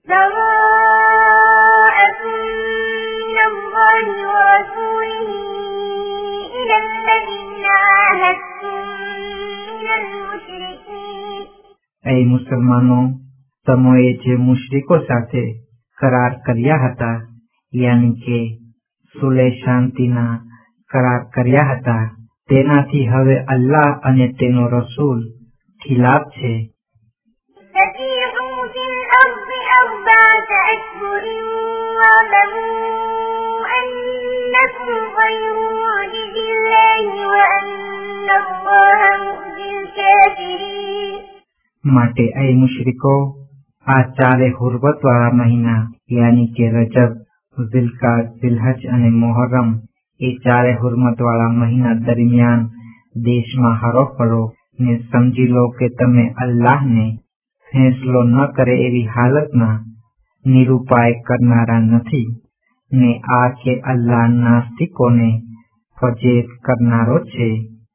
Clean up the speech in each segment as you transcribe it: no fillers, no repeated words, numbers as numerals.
براءة من الله ورسوله إلى الذين عاهدتم من المشركين. ऐ मुसलमानो, तमोए जे मुश्रिको साथे करार કર્યા હતા, યાની કે સુલે શાંતિના કરાર કર્યા હતા, તેનાથી હવે અલ્લાહ અને તેનો રસૂલ ખિલાફ છે. فسيحوا في الأرض 4 أشهر واعلموا أنكم غير معجز الله وأن الله مخزي الكافرين. માટે ऐ મુશ્રિકો, આ 4 હુરમત વાળા મહિના યાની કે રજબ, ઝિલકાદ, ઝિલહજ અને મોહરમ, એ 4 હુરમત વાળા મહિના દરમિયાન દેશમાં હરો ફરો ને સમજી લો કે તમે અલ્લાહને ફેંસલો ન કરે એવી હાલતમાં નિરુપાય કરનારા નથી ને આ કે અલ્લાહ નાસ્તિકોને ફજેત કરનારો છે.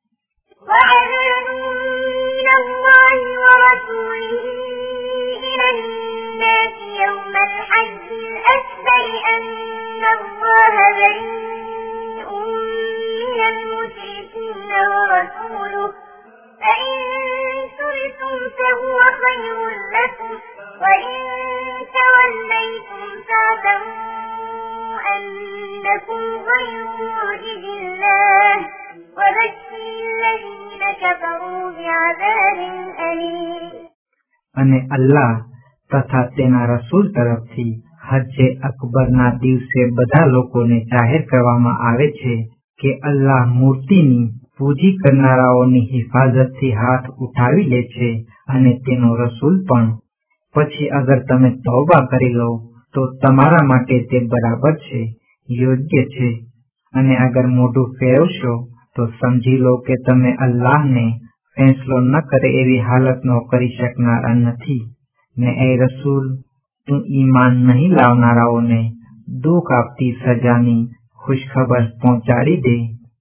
يوم الحج الأكبر أن الله بريء من المشركين ورسوله فإن تبتم فهو خير لكم وإن توليتم فاعلموا أنكم غير معجز الله وبشر الذين كفروا بعذاب أليم. અને અલ્લાહ તથા તેના રસૂલ તરફથી હજ્જે અકબરના દિવસે બધા લોકોને જાહેર કરવામાં આવે છે કે અલ્લાહ મૂર્તિની પૂજી કરનારાઓની હિફાજતથી હાથ ઉઠાવી લે છે અને તેનો રસૂલ પણ. પછી અગર તમે તૌબા કરી લો તો તમારા માટે તે બરાબર છે, યોગ્ય છે, અને અગર મોઢું ફેરવશો તો સમજી લો કે તમે અલ્લાહને ફેંસલો ન કરે એવી હાલતનો કરી શકનારા નથી. ને એ રસૂલ, તું ઈમાન નહીં લાવનારાઓને દુઃખ આપતી સજાની ખુશખબર પહોંચાડી દે.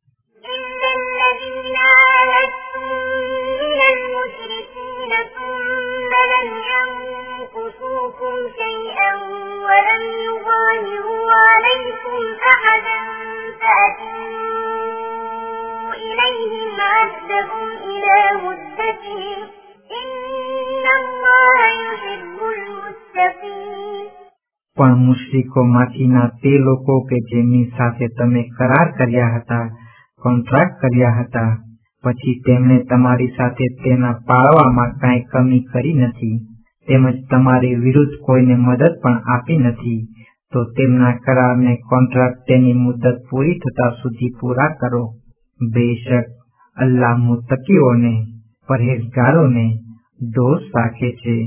પણ મુશ્રિકોમાંથીના તે લોકો કે જેમની સાથે તમે કરાર કર્યા હતા, કોન્ટ્રાક્ટ કર્યા હતા, પછી તેમણે તમારી સાથે તેના પાળવામાં કાંઈ કમી કરી નથી, તેમજ તમારી વિરુદ્ધ કોઈને મદદ પણ આપી નથી, તો તેમના કરારને કોન્ટ્રાક્ટ તેની મુદત પૂરી થતા સુધી પૂરા કરો. બેશક અલ્લાહ મુત્તકીઓને, પરહેજગારોને દોસ્ત રાખે છે.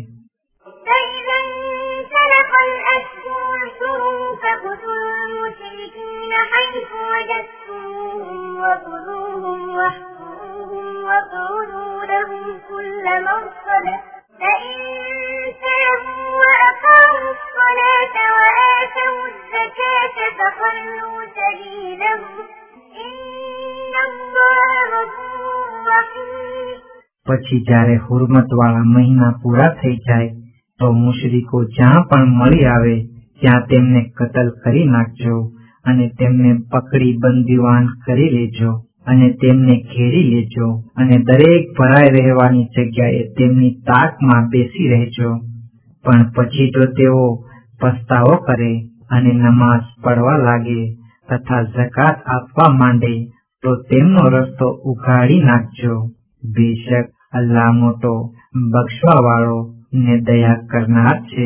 وخذوهم واحصروهم واقعدوا لهم كل مرصد فإن تابوا وأقاموا الصلاة وآتوا الزكاة فخلوا سبيلهم إن الله غفور رحيم. પછી જ્યારે હુરમતવાળા મહિના પૂરા થઈ જાય તો મુશરીકો જ્યાં પણ મળી આવે ત્યાં તેમને કતલ કરી નાખજો અને તેમને પકડી બંદીવાન કરી લેજો અને તેમને ઘેરી લેજો અને દરેક ભરાઈ રહેવાની જગ્યાએ તેમની તાકમાં બેસી રહેજો. પણ પછી જો તેઓ પસ્તાવો કરે અને નમાઝ પઢવા લાગે તથા ઝકાત આપવા માંડે તો તેમનો રસ્તો ઉઘાડી નાખજો. બેશક અલ્લાહ મોટો બક્ષવા વાળો ને દયા કરનાર છે.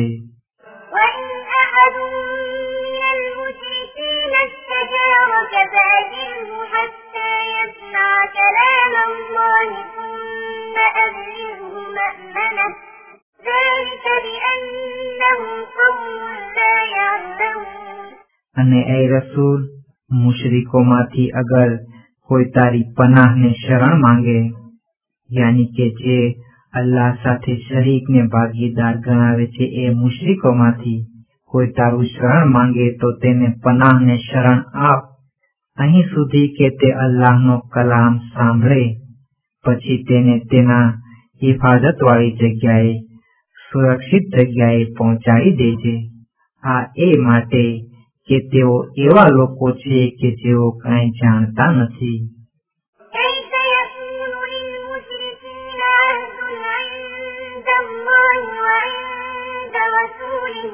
અને એ રસૂલ, મુશરીકોમાંથી અગર કોઈ તારી પનાહને શરણ માંગે, યાની કે જે અલ્લાહ સાથે શરીકને ભાગીદાર ગણાવે છે, એ મુશરીકોમાંથી કોઈ તારું શરણ માંગે તો તેને પનાહને શરણ આપ, અહીં સુધી કે તે અલ્લાહનો કલામ સાંભળે. પછી તેને તેના હિફાજત વાળી જગ્યાએ સુરક્ષિત જગ્યાએ પહોંચાડી દેજે. આ એ માટે કે તેઓ એવા લોકો છે કે જેઓ કાંઈ જાણતા નથી. كيف يكون للمشركين عهد عند الله وعند رسوله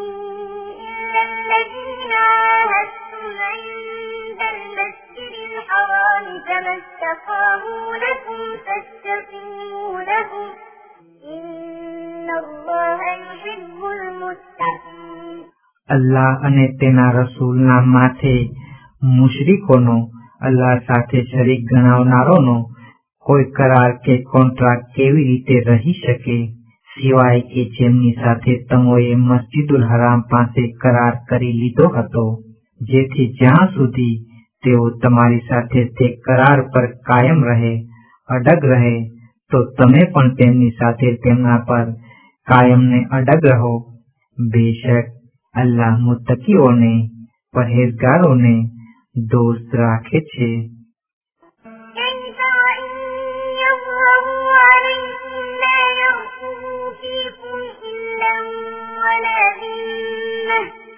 إلا الذين عاهدتم عند المسجد الحرام فما استقاموا لكم فاستقيموا لهم إن الله يحب المتقين. અલ્લાહ અને તેના રસૂલના માથે મુશરીકોનો અલ્લાહ સાથે શરીક ગણાવનારોનો કોઈ કરાર કે કોન્ટ્રાક્ટ કેવી રીતે રહી શકે, સિવાય કે જેમની સાથે તમોએ મસ્જિદુલ હરામ પાસે કરાર કરી લીધો હતો, જેથી જ્યાં સુધી તેઓ તમારી સાથે તે કરાર પર કાયમ રહે, અડગ રહે, તો તમે પણ તેમની સાથે તેમના પર કાયમ ને અડગ રહો. બેશક અલ્લાહ મુત્તકીઓને, પરહેઝગારોને દોસ્ત રાખે છે. كيف وإن يظهروا عليكم لا يرقبوا فيكم إلا ولا ذمة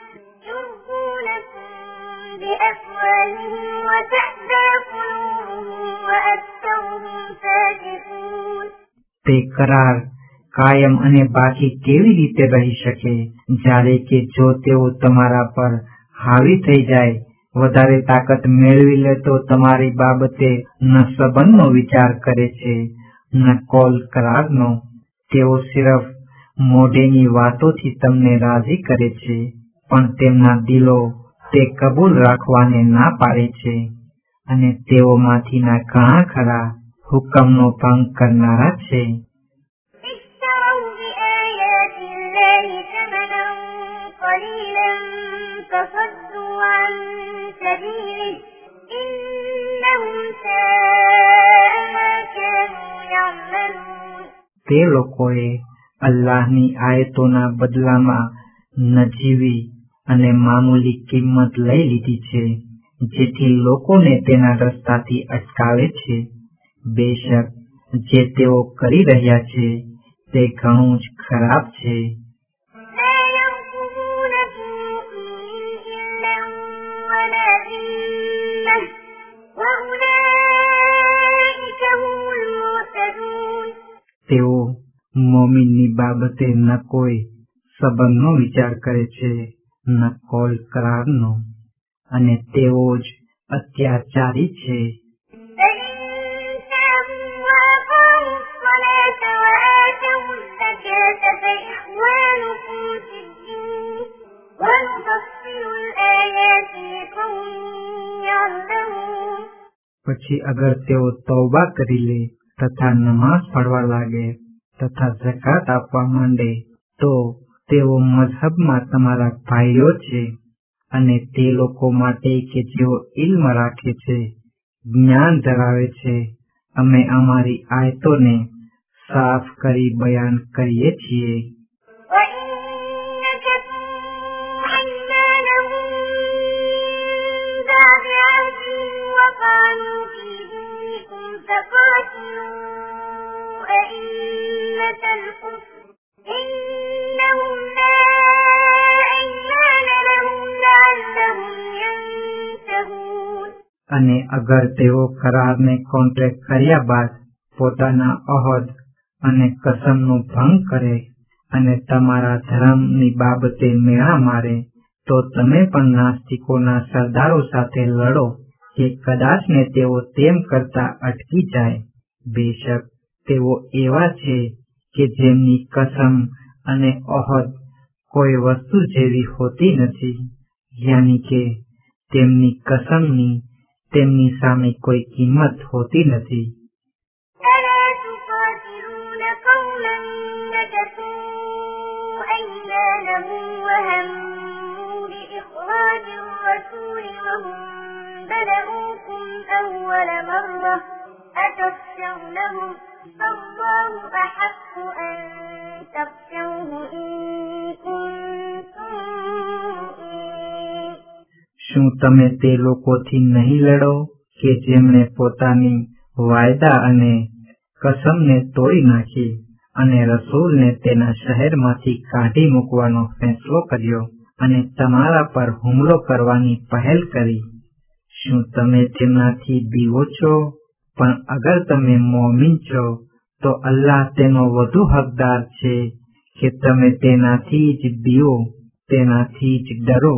يرضونكم بأفواههم وتأبى قلوبهم وأكثرهم فاسقون. તે કરાર કાયમ અને બાકી કેવી રીતે રહી શકે, જ્યારે કે જો તેઓ તમારા પર હાવી થઈ જાય, વધારે તાકાત મેળવી લે, તો તમારી બાબતે ન સંબંધનો વિચાર કરે છે ન કોલ કરારનો. તેઓ સિર્ફ મોઢેની વાતોથી તમને રાજી કરે છે, પણ તેમના દિલો તે કબૂલ રાખવાને ના પાડે છે, અને તેઓમાંથીના ઘણા ખરા હુકમનો ભંગ કરનારા છે. اشتروا بآيات الله ثمنا قليلا فصدوا عن سبيله إنهم ساء ما كانوا يعملون. તે લોકોએ અલ્લાહની આયતોના બદલામાં નજીવી અને મામૂલી કિંમત લઈ લીધી છે, જેથી લોકોને તેના રસ્તાથી અટકાવે છે. બેશક જે તેઓ કરી રહ્યા છે તે ઘણું જ ખરાબ છે. لا يرقبون في مؤمن إلا ولا ذمة وأولئك هم المعتدون. તેઓ મોમીનની બાબતે ન કોઈ સંબંધનો વિચાર કરે છે ન કોલ કરારનો, અને તેઓ જ અત્યાચારી છે. فإن تابوا وأقاموا الصلاة وآتوا الزكاة فإخوانكم في الدين ونفصل الآيات لقوم يعلمون. પછી અગર તેઓ તૌબા કરી લે તથા નમાઝ પઢવા લાગે તથા ઝકાત આપવા માંડે, તો તેઓ મઝહબમાં તમારા ભાઈઓ છે. અને તે લોકો માટે કે જેઓ ઇલ્મ રાખે છે, જ્ઞાન ધરાવે છે, અમે અમારી આયતોને સાફ કરી બયાન કરીએ છીએ. وإن نكثوا أيمانهم من بعد عهدهم وطعنوا في دينكم فقاتلوا أئمة الكفر إنهم لا أيمان لهم لعلهم ينتهون. અને અગર તેઓ કરારને કોન્ટ્રેક્ટ કર્યા બાદ પોતાના અહદ અને કસમનો ભંગ કરે અને તમારા ધર્મની બાબતે મેળા મારે, તો તમે પણ નાસ્તિકોના સરદારો સાથે લડો કે કદાચને તેઓ તેમ કરતા અટકી જાય. બેશક તેઓ એવા છે કે જેમની કસમ અને અહદ કોઈ વસ્તુ જેવી હોતી નથી, યાની કે તેમની કસમની તેમની સામે કોઈ કિંમત હોતી નથી. ألا تقاتلون قوما نكثوا أيمانهم وهموا بإخراج الرسول وهم بدؤوكم أول مرة أتخشونهم فالله أحق أن تخشوه إن كنتم مؤمنين. શું તમે તે લોકોથી નહીં લડો કે જેમણે પોતાની વાયદા અને કસમને તોડી નાખી અને રસૂલને તેના શહેરમાંથી કાઢી મૂકવાનો ફેંસલો કર્યો અને તમારા પર હુમલો કરવાની પહેલ કરી. શું તમે તેમનાથી બીવો છો? પણ અગર તમે મોમીન છો તો અલ્લાહ તેનો વધુ હકદાર છે કે તમે તેનાથી જ બીવો, તેનાથી જ ડરો.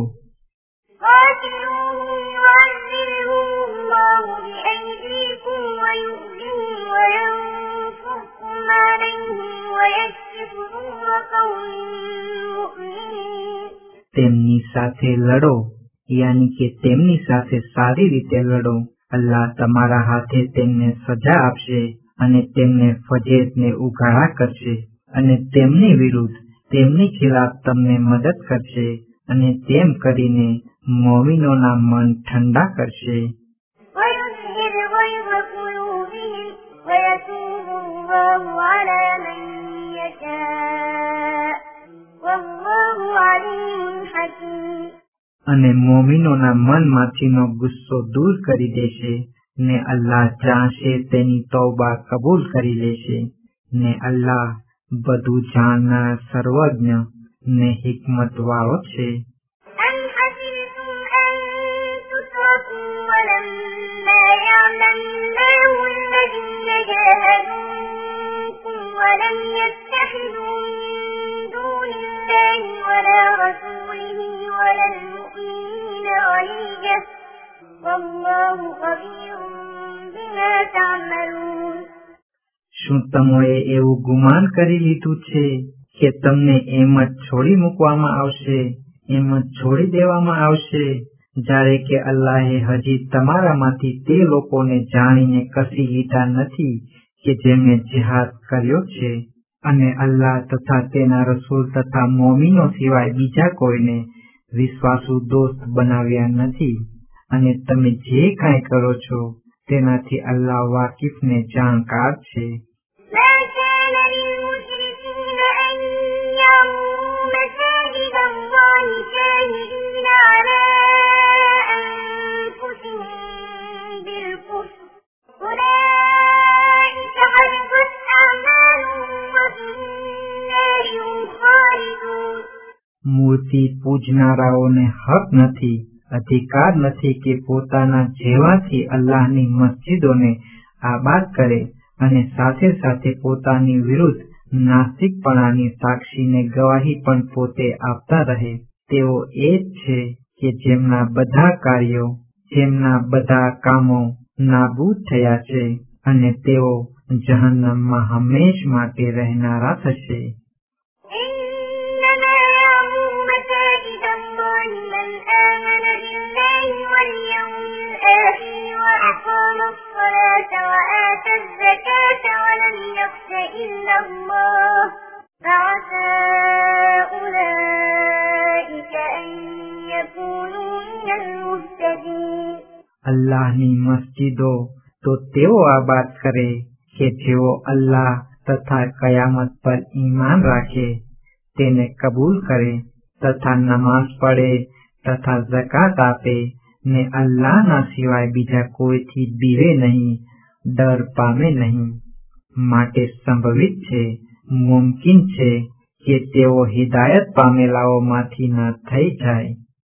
તેમની સાથે લડો, યાની કે તેમની સાથે સારી રીતે લડો. અલ્લાહ તમારા હાથે તેમને સજા આપશે અને તેમને ફજેતને ઉઘાડા કરશે અને તેમની વિરુદ્ધ તેમની ખિલાફ તમને મદદ કરશે અને તેમ કરીને મોમિનોના મન ઠંડા કરશે. અને મોમિનોના મનમાંથીનો ગુસ્સો દૂર કરી દેશે ને અલ્લાહ ચાહશે તેની તૌબા કબૂલ કરી લેશે ને અલ્લાહ બધું જાણનાર, સર્વજ્ઞ ને હિકમત વાળો છે. શું તમોએ એવું ગુમાન કરી લીધું છે કે તમને એમ જ છોડી મૂકવામાં આવશે, એમ જ છોડી દેવામાં આવશે, જ્યારે કે અલ્લાહે હજી તમારામાંથી તે લોકોને જાણીને કસી લીધા નથી કે જેમણે જિહાદ કર્યો છે અને અલ્લાહ તથા તેના રસૂલ તથા મોમીનો સિવાય બીજા કોઈને વિશ્વાસુ દોસ્ત બનાવ્યા નથી. અને તમે જે કાંઈ કરો છો તેનાથી અલ્લાહ વાકિફ ને જાણકાર છે. મૂર્તિ પૂજનારાઓને હક નથી, અધિકાર નથી કે પોતાના જેવાથી અલ્લાહની મસ્જિદોને આબાદ કરે અને સાથે સાથે પોતાની વિરુદ્ધ નાસ્તિકપણાની સાક્ષીને ગવાહી પણ પોતે આપતા રહે. તેઓ એ જ છે કે જેમના બધા કાર્યો, જેમના બધા કામો નાબૂદ થયા છે અને તેઓ જહન્નમમાં હંમેશ માટે રહેનારા થશે. અલ્લાહની મસ્જિદો તો તેઓ આબાદ કરે કે જેઓ અલ્લાહ તથા કયામત પર ઈમાન રાખે, તેને કબૂલ કરે તથા નમાઝ પડે તથા ઝકાત આપે ને અલ્લાહના સિવાય બીજા કોઈથી બીવે નહીં, ડર પામે નહીં. માટે સંભવિત છે, મુમકિન છે કે તેઓ હિદાયત પામેલાઓમાંથી ન થઈ જાય.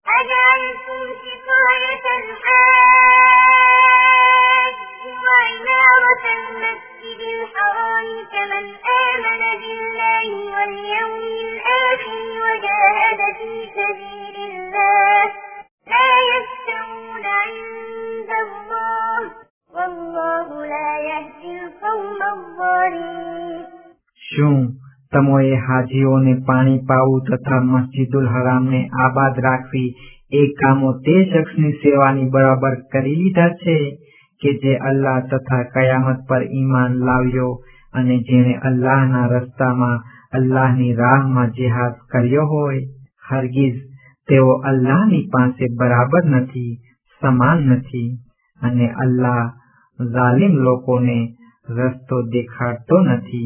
શું તમોએ હાજીઓને પાણી પાવું તથા મસ્જિદુલ હરામને આબાદ રાખવી એ કામો તે શખ્સની સેવાની બરાબર કરી લીધા છે કે જે અલ્લાહ તથા કયામત પર ઈમાન લાવ્યો અને જેણે અલ્લાહના રસ્તામાં અલ્લાહની રાહમાં જિહાદ કર્યો હોય? હરગીઝ તેઓ અલ્લાહની પાસે બરાબર નથી, સમાન નથી, અને અલ્લાહ ઝાલિમ લોકોને રસ્તો દેખાડતો નથી.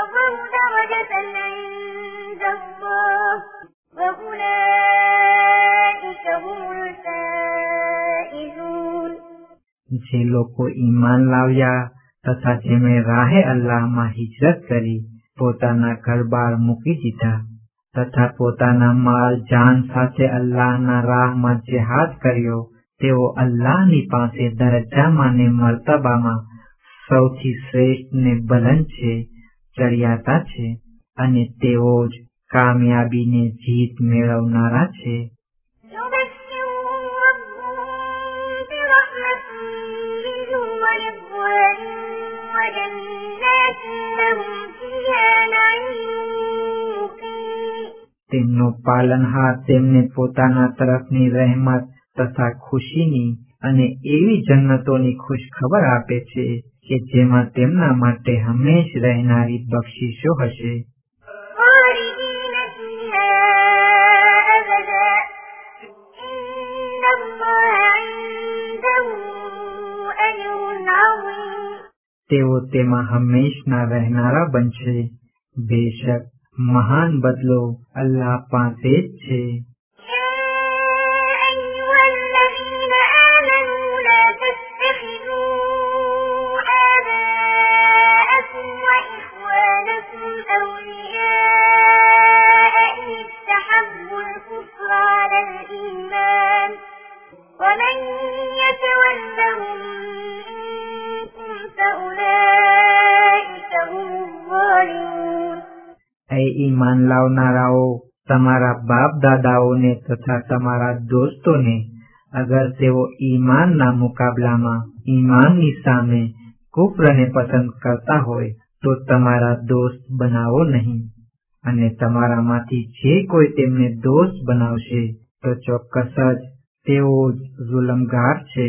وأولئك જે લોકો ઈમાન લાવ્યા તથા જેમણે રાહે અલ્લાહમાં હિજરત કરી, પોતાના ઘરબાર મૂકી દીધા તથા પોતાના માલ જાન સાથે અલ્લાહના રાહમાં જિહાદ કર્યો, તેઓ અલ્લાહની પાસે દરજ્જામાં ને મર્તબામાં સૌથી શ્રેષ્ઠ ને બુલંદ છે, ચડિયાતા છે, અને તેઓ જ કામયાબીને જીત મેળવનારા છે. તેમનો પાલનહાર તેમને પોતાના તરફની રહેમત તથા ખુશીની અને એવી જન્નતોની ખુશખબર આપે છે કે જેમાં તેમના માટે હંમેશ રહેનારી બક્ષિશો હશે. તેઓ તેમાં હંમેશના રહેનારા બનશે. બેશક મહાન બદલો અલ્લાહ પાસે જ છે. ઈમાન લાવનારાઓ, તમારા બાપ દાદાઓને તથા તમારા દોસ્તોને અગર તેઓ ઈમાનના મુકાબલામાં ઈમાનની સામે કુફરને પસંદ કરતા હોય તો તમારા દોસ્ત બનાવો નહીં, અને તમારામાંથી જે કોઈ તેમને દોસ્ત બનાવશે તો ચોક્કસ જ તેઓ જ જુલમગાર છે.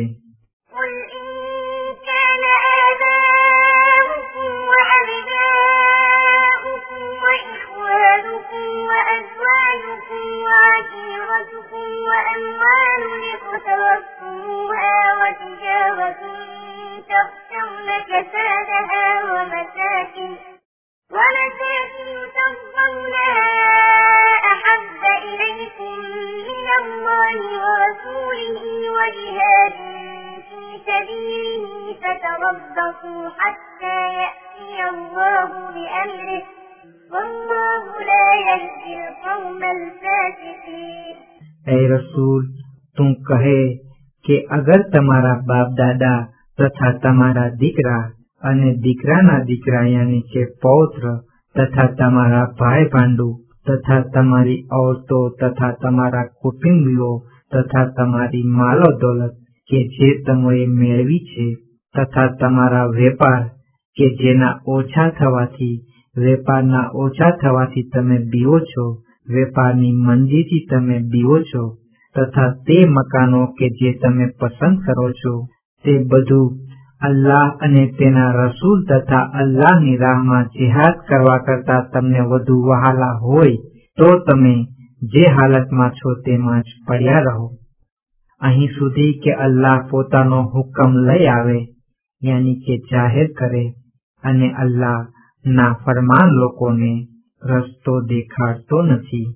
ऐ रसूल, તું કહે કે અગર તમારા બાપ દાદા તથા તમારા દીકરા અને દીકરાના દીકરા યાની કે પૌત્ર તથા તમારા ભાઈ ભાંડુ તથા તમારી औरतो તથા તમારા કુટુંબીઓ તથા તમારી માલો દોલત કે જે તમોએ મેળવી છે તથા તમારા વેપાર કે જેના ઓછા થવાથી વેપારના ઓછા થવાથી તમે બીવો છો, વેપારની મંદીથી તમે બીવો છો તથા તે મકાનો કે જે તમે પસંદ કરો છો, તે બધું અલ્લાહ અને તેના રસૂલ તથા અલ્લાહની રાહમાં જિહાદ કરવા કરતા તમને વધુ વહાલા હોય તો તમે જે હાલતમાં છો તેમાં જ પડ્યા રહો, અહીં સુધી કે અલ્લાહ પોતાનો હુકમ લઈ આવે, યાની કે જાહેર કરે, અને અલ્લાહ નાફરમાન લોકોને રસ્તો દેખાડતો નથી.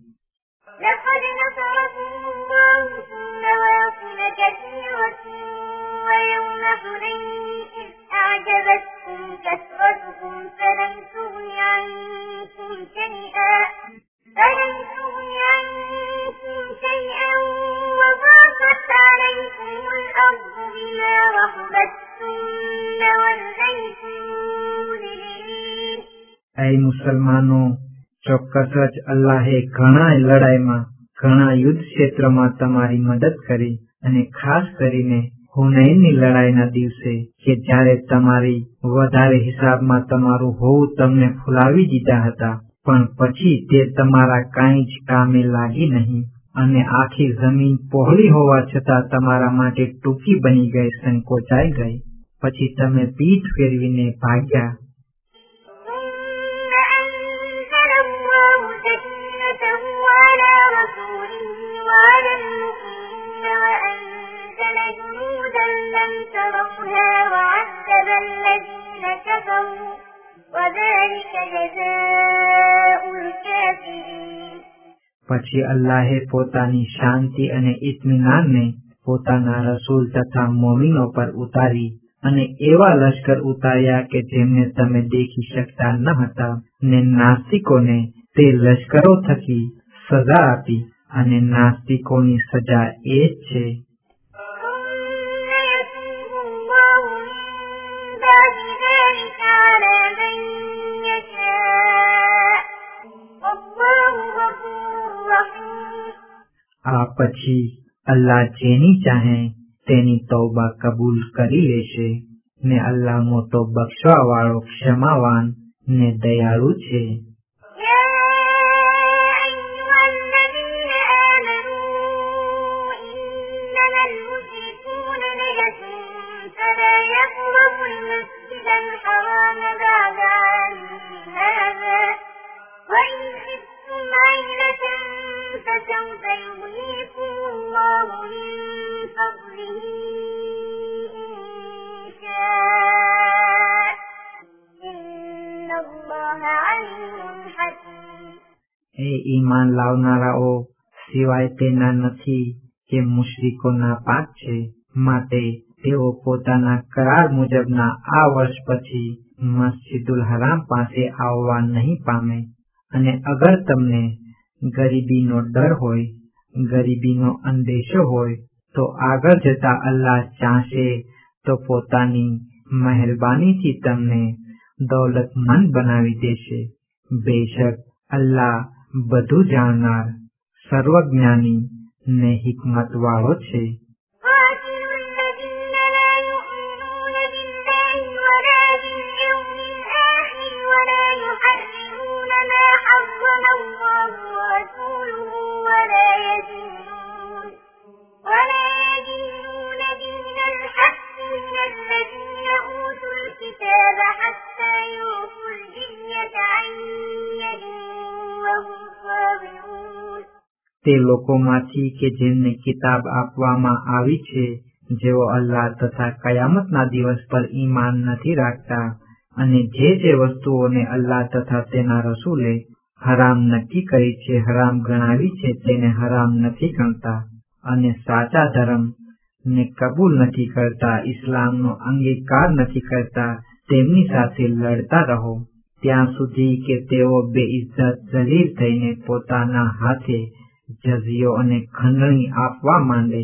ऐ मुसलमानो, ચોક્કસ જ અલ્લાહે ઘણા લડાઈમાં ઘણા યુદ્ધ ક્ષેત્રમાં તમારી મદદ કરી, અને ખાસ કરીને હુનૈનની લડાઈના દિવસે કે જ્યારે તમારી વધારે હિસાબમાં તમારું હોવું તમને ફુલાવી દીધા હતા, પણ પછી તે તમારા કાંઈ જ કામે લાગી નહીં, અને આખી જમીન પહોળી હોવા છતાં તમારા માટે ટૂંકી બની ગઈ, સંકોચાઈ ગઈ, પછી તમે પીઠ ફેરવીને ભાગ્યા. પછી અલ્લાહે પોતાની શાંતિ અને ઇત્મીનાનને પોતાના રસૂલ તથા મોમીનો પર ઉતારી અને એવા લશ્કર ઉતાર્યા કે જેમને તમે દેખી શકતા ન હતા, ને નાસ્તિકોને તે લશ્કરો થકી સજા આપી, અને નાસ્તિકોની સજા એ જ છે. આ પછી અલ્લાહ જેની ચાહે તેની તૌબા કબૂલ કરી લેશે, ને અલ્લાહ મોટો બક્ષવા વાળો, ક્ષમાવાન ને દયાળુ છે. فسوف يغنيكم الله من فضله إن شاء إن الله عليم حكيم. એ ઈમાન લાવનારાઓ, સિવાય તેના નથી કે મુશ્રિકોના પાક છે, માટે તેઓ પોતાના કરાર મુજબના આ વર્ષ પછી મસ્જિદુલ હરામ પાસે આવવા નહીં પામે. અને અગર તમને ગરીબીનો ડર હોય, ગરીબીનો અંદેશો હોય, તો આગળ જતા અલ્લાહ ચાહશે તો પોતાની મહેરબાનીથી તમને દૌલતમંદ બનાવી દેશે. બેશક અલ્લાહ બધું જાણનાર, સર્વજ્ઞાની ને હિકમત વાળો છે. તે લોકોમાંથી કે જેમને કિતાબ આપવામાં આવી છે, જેઓ અલ્લાહ તથા કયામતના દિવસ પર ઈમાન નથી રાખતા, અને જે વસ્તુઓને અલ્લાહ તથા તેના રસૂલે હરામ નક્કી કરી છે, હરામ ગણાવી છે, તેને હરામ નથી ગણતા, અને સાચા ધર્મ ને કબૂલ નથી કરતા, ઇસ્લામનો અંગીકાર નથી કરતા, તેમની સાથે લડતા રહો ત્યાં સુધી કે તેઓ બેઇજ્જત જલીલ થઈને પોતાના હાથે જઝિયો અને ખંડણી આપવા માંડે.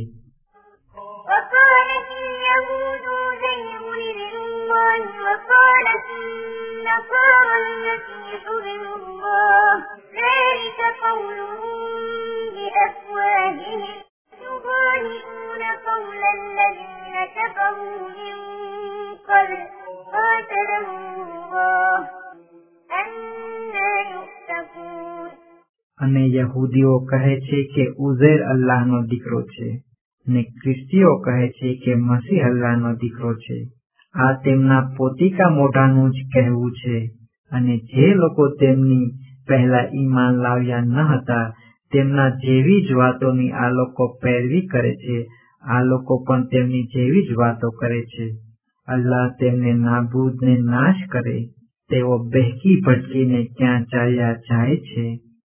અને યહૂદીઓ કહે છે કે ઉઝૈર અલ્લાહનો દીકરો છે, ને ખ્રિસ્તીઓ કહે છે કે મસીહ અલ્લાહનો દીકરો છે. આ તેમના પોતિકા મોઢાનું જ કહેવું છે. અને જે લોકો તેમની પહેલા ઈમાન લાવ્યા ન હતા, તેમના જેવી જ વાતોની આ લોકો પેરવી કરે છે. આ લોકો પણ તેમની જેવી જ વાતો કરે છે. અલ્લાહ તેમને નાબૂદ ને નાશ કરે, તેઓ બહેકી ભટકીને ક્યાં ચાલ્યા જાય છે.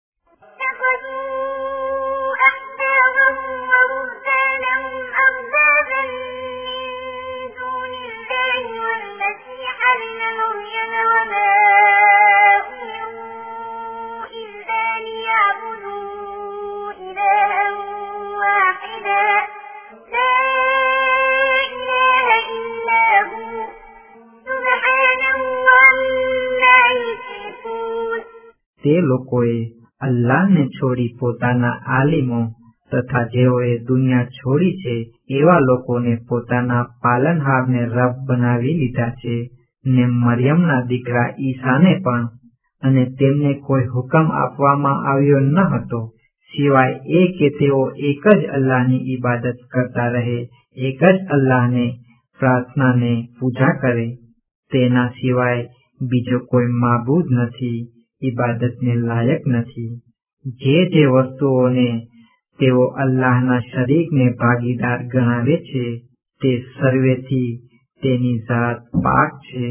તે લોકોએ અલ્લાહને છોડી પોતાના આલિમો તથા જેઓએ દુનિયા છોડી છે એવા લોકોને પોતાના પાલનહારને રબ બનાવી લીધા છે, ને મરિયમના દીકરા ઈસાને પણ. અને તેમને કોઈ હુકમ આપવામાં આવ્યો ન હતો સિવાય એ કે તેઓ એક જ અલ્લાહની ઇબાદત કરતા રહે, એક જ અલ્લાહને પ્રાર્થનાને પૂજા કરે. તેના સિવાય બીજો કોઈ માબૂદ નથી, ઇબાદતને લાયક નથી. જે વસ્તુઓને તેઓ અલ્લાહના શરીકને ભાગીદાર ગણાવે છે, તે સર્વેથી તેની ઝાત પાક છે.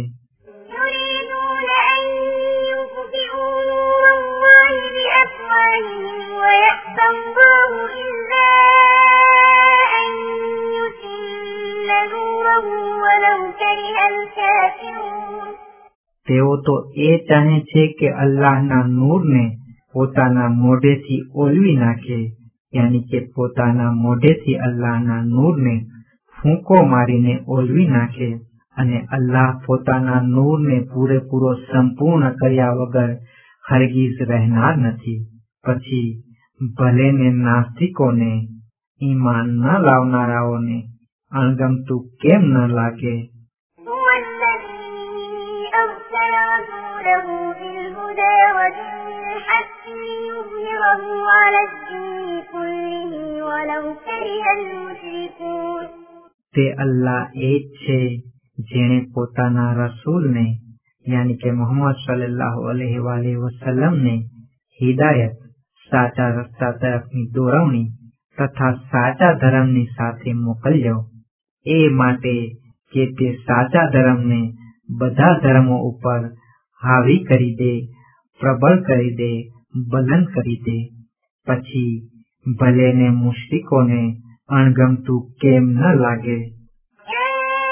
الكافرون તેઓ તો એ ચાહે છે કે અલ્લાહના નૂરને પોતાના મોઢેથી ઓલવી નાખે, યાની કે પોતાના મોઢેથી અલ્લાહના નૂરને ફૂંકો મારીને ઓલવી નાખે, અને અલ્લાહ પોતાના નૂરને પૂરેપૂરો સંપૂર્ણ કર્યા વગર હરગીઝ રહેનાર નથી. પછી ભલે ને નાસ્તિકોને, ઈમાન ન લાવનારાઓને અણગમતું કેમ ન લાગે. هو الذي أرسل رسوله بالهدى ودين الحق ليظهره على الدين كله ولو كره المشركون તે અલ્લાહ એ જ છે જેણે પોતાના રસૂલને યાની કે મોહમ્મદ સલ્લલ્લાહુ અલૈહિ વસલ્લમને હિદાયત, સાચા રસ્તા તરફની દોરવણી તથા સાચા ધર્મની સાથે મોકલ્યો, એ માટે કે તે સાચા ધર્મને બધા ધર્મો ઉપર હાવી કરી દે, પ્રબળ કરી દે, બલંદ કરી દે. પછી ભલે ને મુશ્રિકોને અણગમતું કેમ ન લાગે. يا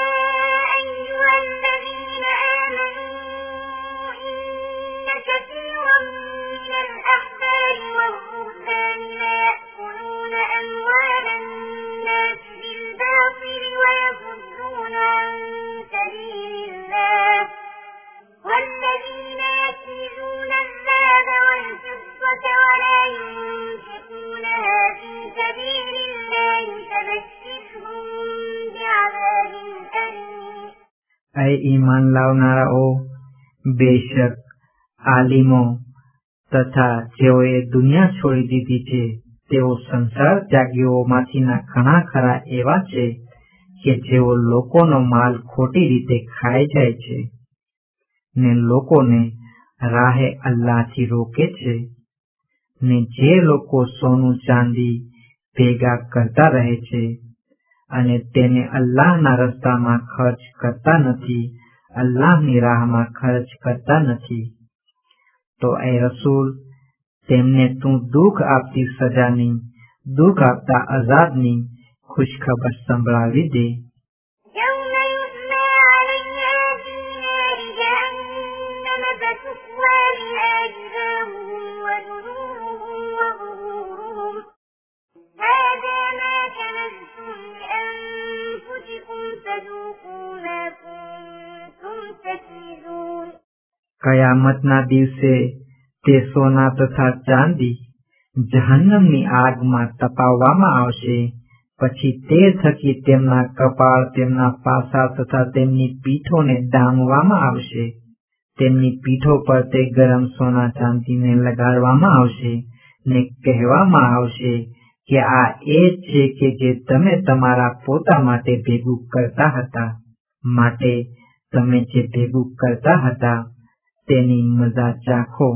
أيها الذين آمنوا إن كثيرا من الأحبار والرهبان ليأكلون أموال الناس بالباطل ويصدون عن سبيل الله والذين يكنزون الذهب والفضة ولا ينفقونها في سبيل الله فبشرهم بعذاب أليم ऐ ईमान लावनाराओ, बेशक આલિમો તથા જેઓએ દુનિયા છોડી દીધી છે તેઓ સંસાર ત્યાગીઓમાંથીના ઘણા ખરા એવા છે કે જેઓ લોકોનો માલ ખોટી રીતે ખાઈ જાય છે ને લોકોને રાહે અલ્લાહથી રોકે છે. ને જે લોકો સોનું ચાંદી ભેગા કરતા રહે છે અને તેને અલ્લાહના રસ્તામાં ખર્ચ કરતા નથી, અલ્લાહની રાહમાં ખર્ચ કરતા નથી, તો એ રસૂલ તેમને તું દુઃખ આપતી સજાની, દુઃખ આપતા અઝાબની ખુશખબર સંભળાવી દે. يوم يحمى عليها في نار جهنم فتكوى بها جباههم وجنوبهم وظهورهم هذا ما كنزتم لأنفسكم فذوقوا ما كنتم تكنزون કયામતના દિવસે તે સોના તથા ચાંદી જહન્નમની આગમાં તપાવવામાં આવશે. પછી તે થકી તેમના કપાળ, તેમના પાસા તથા તેમની પીઠોને ડામવામાં આવશે. તેમની પીઠો પર તે ગરમ સોના ચાંદીને લગાડવામાં આવશે ને કહેવામાં આવશે કે આ એ છે કે જે તમે તમારા પોતા માટે ભેગું કરતા હતા, માટે તમે જે ભેગું કરતા હતા તેની મજા ચાખો.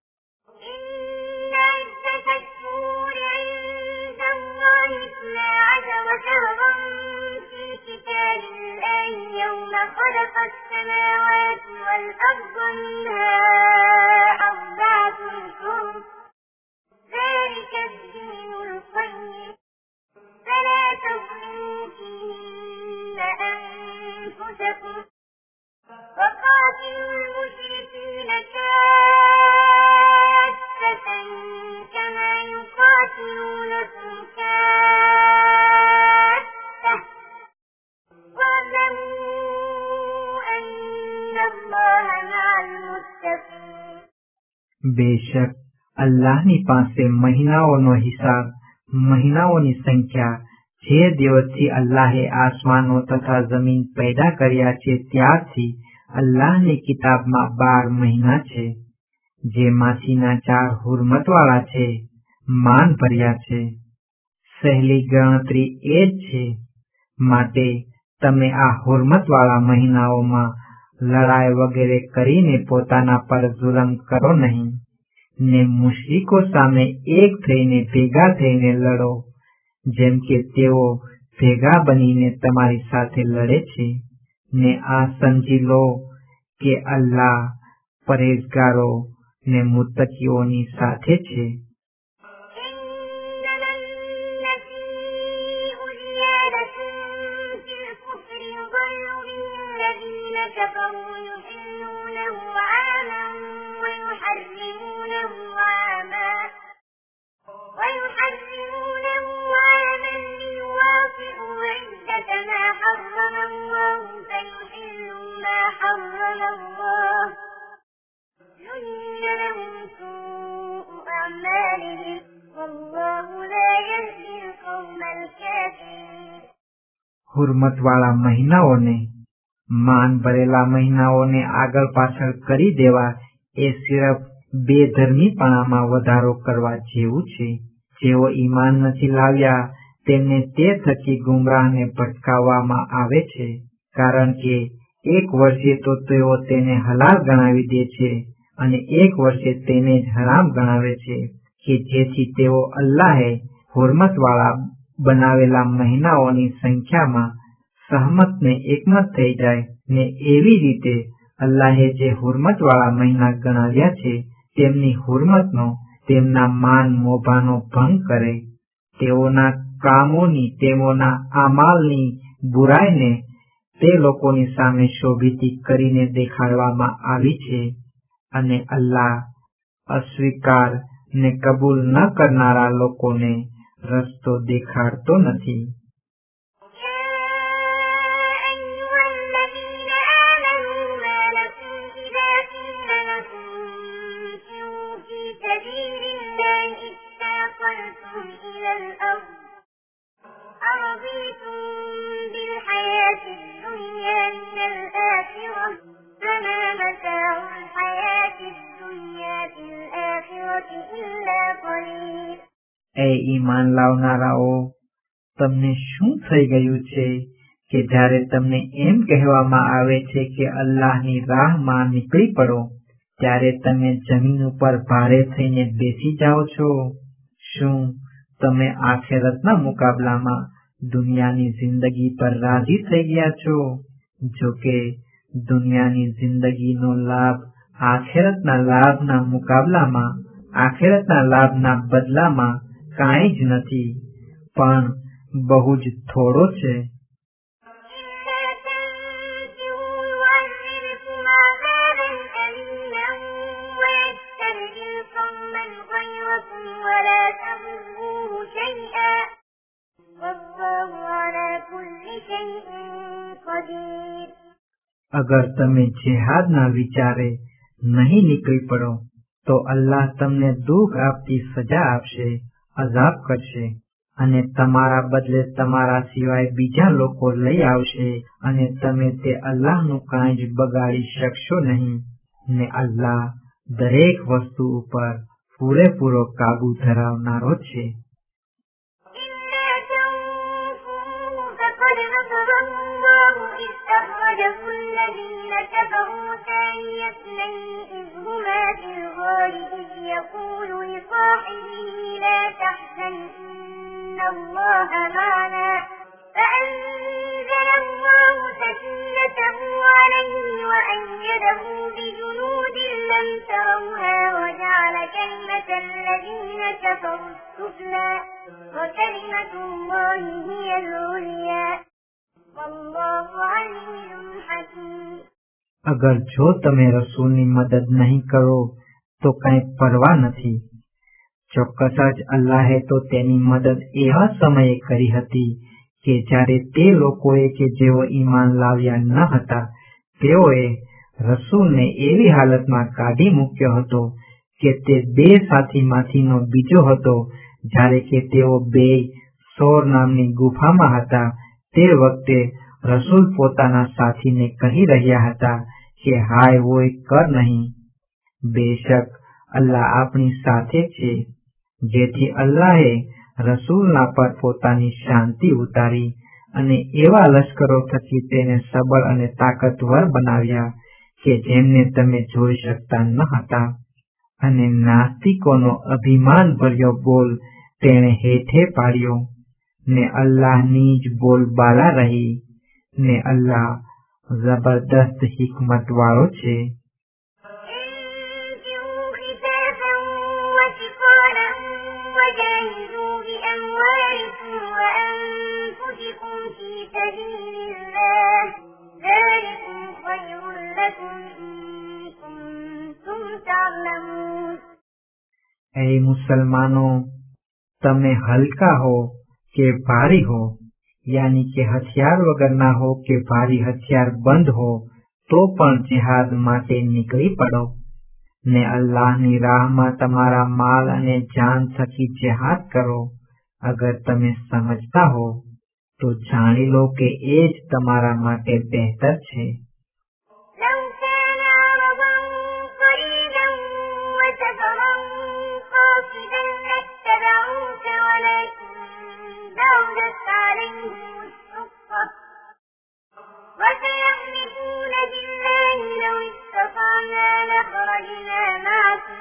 إن عدة الشهور عند الله 12 شهرا في كتاب الله يوم خلق السماوات والأرض منها 4 حرم ذلك الدين القيم فلا تظلموا فيهن أنفسكم وقاتلوا المشركين كافة كما يقاتلونكم كافة واعلموا أن الله مع المتقين બેશક અલ્લાહની પાસે મહિનાઓનો હિસાબ, મહિનાઓની સંખ્યા જે દિવસથી અલ્લાહે આસમાનો તથા જમીન પેદા કર્યા છે ત્યારથી અલ્લાહની કિતાબમાં 12 મહિના છે, જેમાંથીના 4 હુરમતવાળા છે, માન ભર્યા છે. સહેલી ગણતરી એ જ છે. માટે તમે આ હુરમતવાળા મહિનાઓમાં લડાઈ વગેરે કરીને પોતાના પર જુલમ કરો નહીં, ને મુશ્રિકો સામે એક થઈને ભેગા થઈને લડો, જેમ કે તેઓ ભેગા બનીને તમારી સાથે લડે છે. ને આ સમજી લો કે અલ્લાહ પરેઝગારો ને મુત્તકીઓની સાથે છે. إنما النسيء زيادة في الكفر يضل به الذين كفروا يحلونه عاما ويحرمونه عاما ليواطئوا عدة ما حرم الله فيحلوا ما حرم الله زين لهم سوء أعمالهم والله لا يهدي القوم الكافرين. હુરમત વાળા મહિનાઓને માન ભરેલા મહિનાઓને આગળ પાછળ કરી દેવા એ સિર્ફ બેધર્મીપણામાં વધારો કરવા જેવું છે. જેઓ ઈમાન નથી લાવ્યા તેમને તે થકી ગુમરાહને ભટકાવવામાં આવે છે, કારણ કે એક વર્ષે તો તેઓ તેને હલાલ ગણાવી દે છે અને એક વર્ષે તેને જ હરામ ગણાવે છે, કે જેથી તેઓ અલ્લાહે હુરમત વાળા બનાવેલા મહિનાઓની સંખ્યામાં સહમત ને એકમત થઈ જાય ને એવી રીતે અલ્લાહે જે હુરમત વાળા મહિના ગણાવ્યા છે તેમની હુરમતનો તેમના માન મોભાનો ભંગ કરે. તેઓના કામોની તેઓના અમાલની બુરાઈને તે લોકોની સામે શોભિત કરીને દેખાડવામાં આવી છે અને અલ્લાહ અસ્વીકાર ને કબૂલ ન કરનારા લોકોને રસ્તો દેખાડતો નથી. أرضيتم بالحياة الدنيا من الآخرة فما متاع الحياة الدنيا في الآخرة إلا قليل. એ ઈમાન લાવનારાઓ, તમને શું થઈ ગયું છે કે જ્યારે તમને એમ કહેવામાં આવે છે કે અલ્લાહની રાહમાં નીકળી પડો ત્યારે તમે જમીન ઉપર ભારે થઈને બેસી જાઓ છો? શું તમે આખેરતના મુકાબલામાં દુનિયાની જિંદગી પર રાજી થઈ ગયા છો? જો કે દુનિયાની જિંદગીનો લાભ આખેરતના લાભના મુકાબલામાં, આખેરતના લાભના બદલામાં કાંઈ જ નથી, પણ બહુ જ થોડો છે. અગર તમે જેહાદના વિચારે નહીં નીકળી પડો તો અલ્લાહ તમને દુઃખ આપતી સજા આપશે, અઝાબ કરશે અને તમારા બદલે તમારા સિવાય બીજા લોકો લઈ આવશે અને તમે તે અલ્લાહનું કાંઈ જ બગાડી શકશો નહીં ને અલ્લાહ દરેક વસ્તુ ઉપર પૂરેપૂરો કાબુ ધરાવનારો છે. الذين كفروا ثاني اثنين إذ هما في الغار إذ يقول لصاحبه لا تحزن إن الله معنا فأنزل الله سكينته عليه وأيده بجنود لم تروها وجعل كلمة الذين كفروا السفلى وكلمة الله هي العليا والله عليم حكيم. અગર જો તમે રસૂલની મદદ નહીં કરો તો કંઈ પરવા નથી. ચોક્કસ જ અલ્લાહે તો તેની મદદ એવા સમયે કરી હતી કે જ્યારે તે લોકોએ કે જેઓ ઈમાન લાવ્યા ન હતા તેઓએ રસૂલને એવી હાલતમાં કાઢી મૂક્યો હતો કે તે બે સાથીમાંથીનો બીજો હતો. જ્યારે કે તેઓ બે સોર નામની ગુફામાં હતા તે વખતે રસૂલ પોતાના સાથીને કહી રહ્યા હતા કે હાય વોય કર નહીં, બેશક અલ્લાહ આપણી સાથે છે. જેથી અલ્લાહે રસૂલના પર પોતાની શાંતિ ઉતારી અને એવા લશ્કરો થકી તેને સબળ અને તાકતવર બનાવ્યા કે જેમને તમે જોઈ શકતા ન હતા. અને નાસ્તિકોનો અભિમાન ભર્યો બોલ તેણે હેઠે પાડ્યો ને અલ્લાહની જ બોલબાલા રહી ને અલ્લાહ જબરદસ્ત હિકમત વાળો છે. ذلكم خير हे मुसलमानों, તમે હલકા હો કે ભારી હો, યાની કે હથિયાર વગરના હો કે ભારી હથિયાર બંધ હો, તો પણ જિહાદ માટે નીકળી પડો ને અલ્લાહની રાહમાં તમારા માલ અને જાન થકી જિહાદ કરો. અગર તમે સમજતા હો તો જાણી લો કે એ જ તમારા માટે બહેતર છે. وسيحلفون بالله لو استطعنا لخرجنا معكم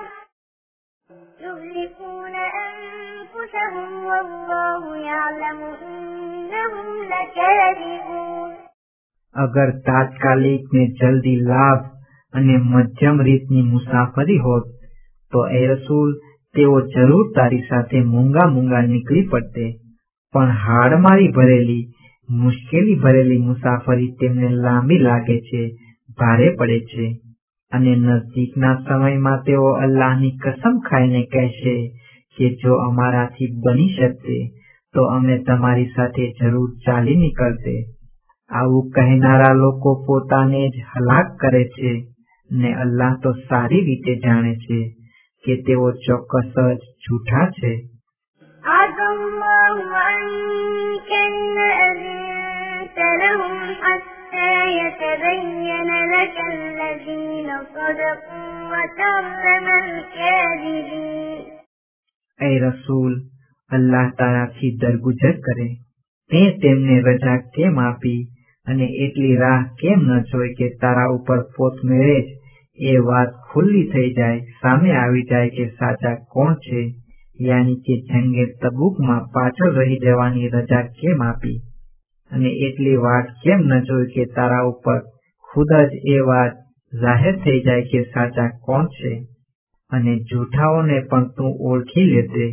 يهلكون أنفسهم والله يعلم إنهم لكاذبون. અગર તાત્કાલિક ને જલ્દી લાભ અને મધ્યમ રીતની મુસાફરી હોત તો એ રસૂલ તેઓ જરૂર તારી સાથે મૂંગા નીકળી પડતે, પણ હાડમારી ભરેલી મુશ્કેલી ભરેલી મુસાફરી તેમને લાંબી લાગે છે, ભારે પડે છે, અને નજદીકના સમયમાં તેઓ અલ્લાહની કસમ ખાઈને કહેશે કે જો અમારાથી બની શકતે તો અમે તમારી સાથે જરૂર ચાલી નીકળતે. આવું કહેનારા લોકો પોતાને જ હલાક કરે છે ને અલ્લાહ તો સારી રીતે જાણે છે કે તેઓ ચોક્કસ જ જૂઠા છે. لهم حتى يتبين لك الذين صدقوا وتعلم الكاذبين. اے રસૂલ, અલ્લાહ તારાથી દરગુજર કરે, તે તેમને રજા કેમ આપી અને એટલી રાહ કેમ ન જોઈ કે તારા ઉપર પોતમેળે જ એ વાત ખુલ્લી થઈ જાય, સામે આવી જાય કે સાચા કોણ છે, યાની કે જંગે તબુકમાં પાછળ રહી જવાની રજા કેમ આપી અને એટલી વાત કેમ ન જોઈ કે તારા ઉપર ખુદ જ એ વાત જાહેર થઈ જાય કે સાચા કોણ છે, અને જૂઠાઓને પણ તું ઓળખી લેતે.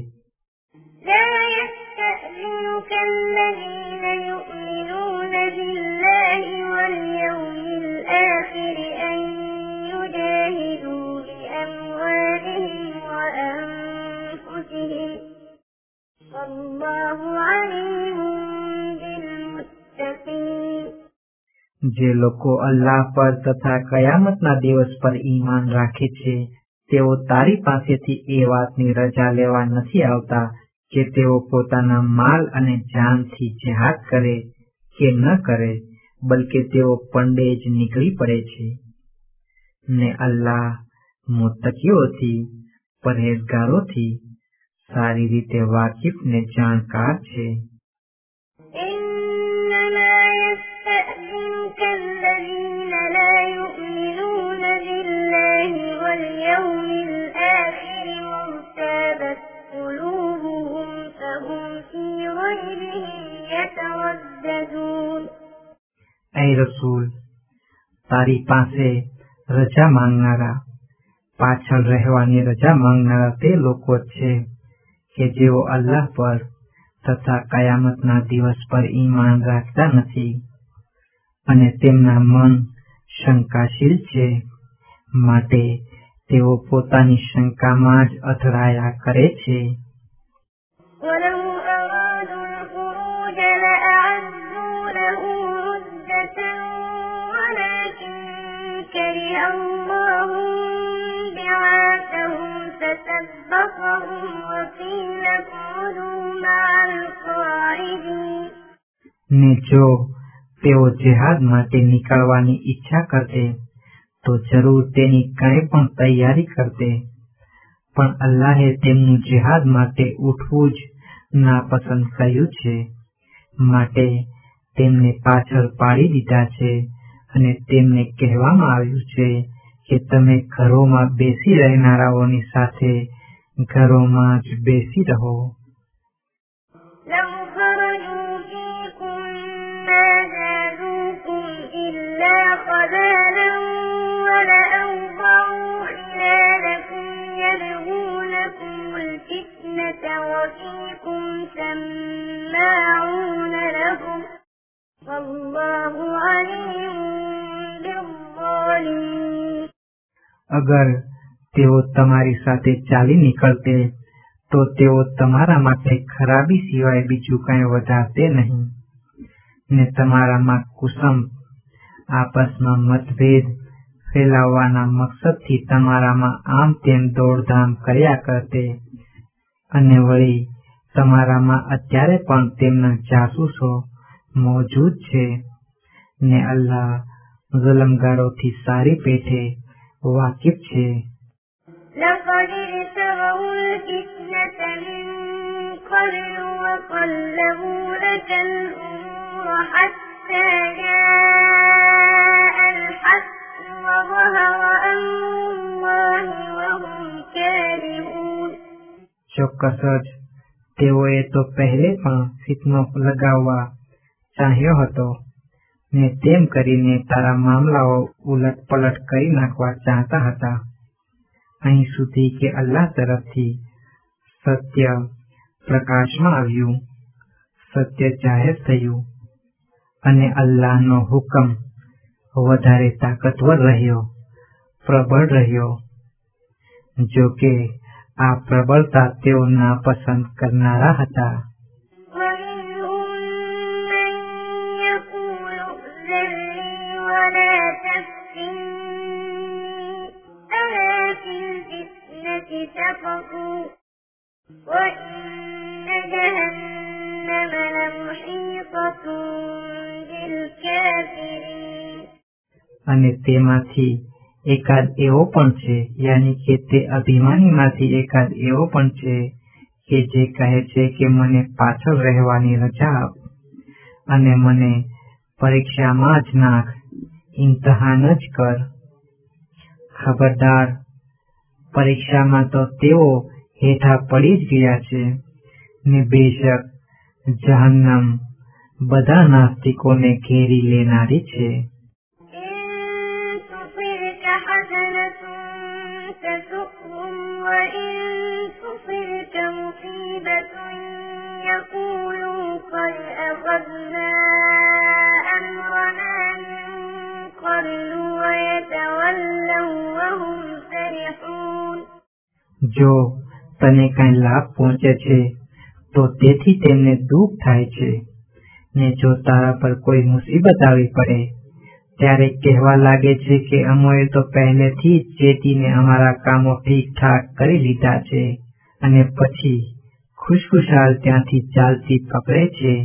જે લોકો અલ્લાહ પર તથા કયામતના દિવસ પર ઈમાન રાખે છે તેઓ તારી પાસેથી એ વાતની રજા લેવા નથી આવતા કે તેઓ પોતાના માલ અને જાનથી જિહાદ કરે કે ન કરે, બલકે તેઓ પંડે જ નીકળી પડે છે. ને અલ્લાહ મુત્તકીઓથી, પરહેઝગારોથી સારી રીતે વાકિફ ને જાણકાર છે. الذين لا يؤمنون بالله واليوم الآخر وارتابت قلوبهم فهم في ريبهم يترددون. اے રસૂલ, તારી પાસે રજા માંગનારા, પાછળ રહેવાની રજા માંગનારા તે લોકો છે કે જેઓ અલ્લાહ પર તથા કયામતના દિવસ પર ઈમાન રાખતા નથી અને તેમના મન શંકાશીલ છે, માટે તેઓ પોતાની શંકામાં જ અથડાયા કરે છે. ને જો તેઓ જિહાદ માટે નીકળવાની ઈચ્છા કરતે તો જરૂર તેની કંઈ પણ તૈયારી કરતે, પણ અલ્લાહે તેમનું જિહાદ માટે ઉઠવું જ નાપસંદ કર્યું છે, માટે તેમને પાછળ પાડી દીધા છે અને તેમને કહેવામાં આવ્યું છે કે તમે ઘરોમાં બેસી રહેનારાઓની સાથે ઘરોમાં જ બેસી રહો. અગર તેઓ તમારી સાથે ચાલી નીકળતે તો તેઓ તમારા માટે ખરાબી સિવાય બીજું કંઈ વધારતે નહીં, ને તમારામાં કુસમ આપસમાં મતભેદ ફેલાવવાના મકસદથી તમારામાં આમ તેમ દોડધામ કર્યા કરતે, અને વળી તમારામાં અત્યારે પણ તેમના જાસૂસો મોજૂદ છે, ને અલ્લાહ ઝુલ્મગારોથી સારી પેઠે વાકિફ છે. لقد ابتغوا الفتنة من قبل وقلبوا لك الأمور حتى جاء الحق وظهر أمر الله وهم كارهون. ચોક્કસ જ તેઓએ તો પહેલે પણ ફિતનો લગાવવા ચાહ્યો હતો, ને તેમ કરીને તારા મામલાઓ ઉલટ પલટ કરી નાખવા ચાહતા હતા, અહીં સુધી કે અલ્લાહ તરફથી સત્ય પ્રકાશમાં આવ્યું, સત્ય જાહેર થયું, અને અલ્લાહનો હુકમ વધારે તાકતવર રહ્યો, પ્રબળ રહ્યો. જો કે આ પ્રબળતા તેઓ નાપસંદ કરનારા હતા. અને તેમાંથી એકાદ એવો પણ છે, યાની કે તે અભિમાનીમાંથી એકાદ એવો પણ છે કે જે કહે છે કે મને પાછળ રહેવાની રજા આપ અને મને પરીક્ષામાં જ નાખ, ઇમ્તહાન જ કર. ખબરદાર, પરીક્ષામાં તો તેઓ હેઠા પડી જ ગયા છે, ને બેશક જહન્નમ બધા નાસ્તિકોને ઘેરી લેનારી છે. જો તને કઈ લાભ પહોંચે છે તો તેથી તેમને દુઃખ થાય છે, ને જો તારા પર કોઈ મુસીબત આવી પડે ત્યારે કહેવા લાગે છે કે અમોએ તો પહેલેથી જ ચેતીને અમારા કામો ઠીક ઠાક કરી લીધા છે, અને પછી ખુશખુશાલ ત્યાંથી ચાલતી પકડે છે.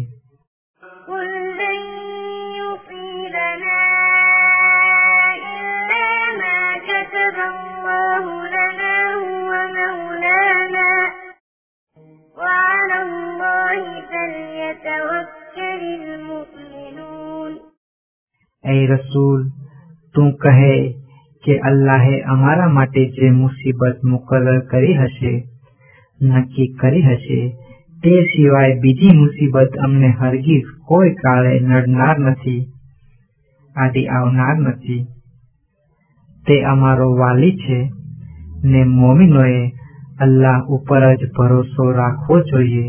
એ રસૂલ, તું કહે કે અલ્લાહે અમારા માટે જે મુસીબત મુકર્રર કરી હશે, નક્કી કરી હશે, તે સિવાય બીજી મુસીબત અમને હરગીઝ કોઈ કાળે નડનાર નથી, આદિ આવનાર નથી. તે અમારો વાલી છે, ને મોમિનોએ અલ્લાહ ઉપર જ ભરોસો રાખવો જોઈએ.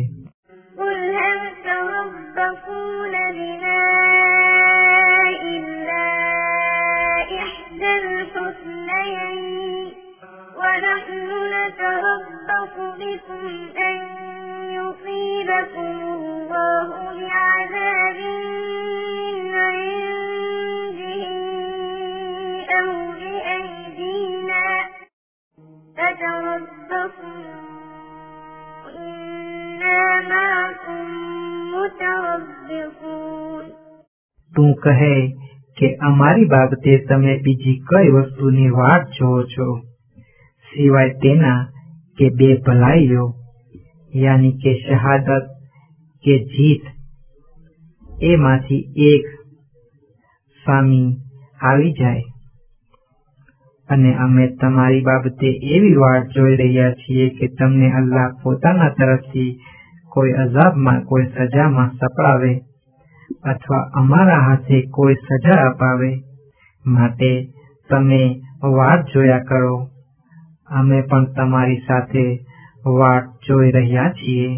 તું કહે કે અમારી બાબતે તમે બીજી કઈ વસ્તુની વાટ જોવો છો સિવાય તેના કે બે ભલાઈઓ, યાની કે શહાદત કે જીત, એમાંથી એક સામી આવી જાય, અને અમે તમારી બાબતે એવી વાટ જોઈ રહ્યા છીએ કે તમને અલ્લાહ પોતાના તરફથી કોઈ અઝાબમાં, કોઈ સજામાં સપડાવે, અથવા અમારા હાથે કોઈ સજા અપાવે. માટે તમે વાટ જોયા કરો, અમે પણ તમારી સાથે વાટ જોઈ રહ્યા છીએ.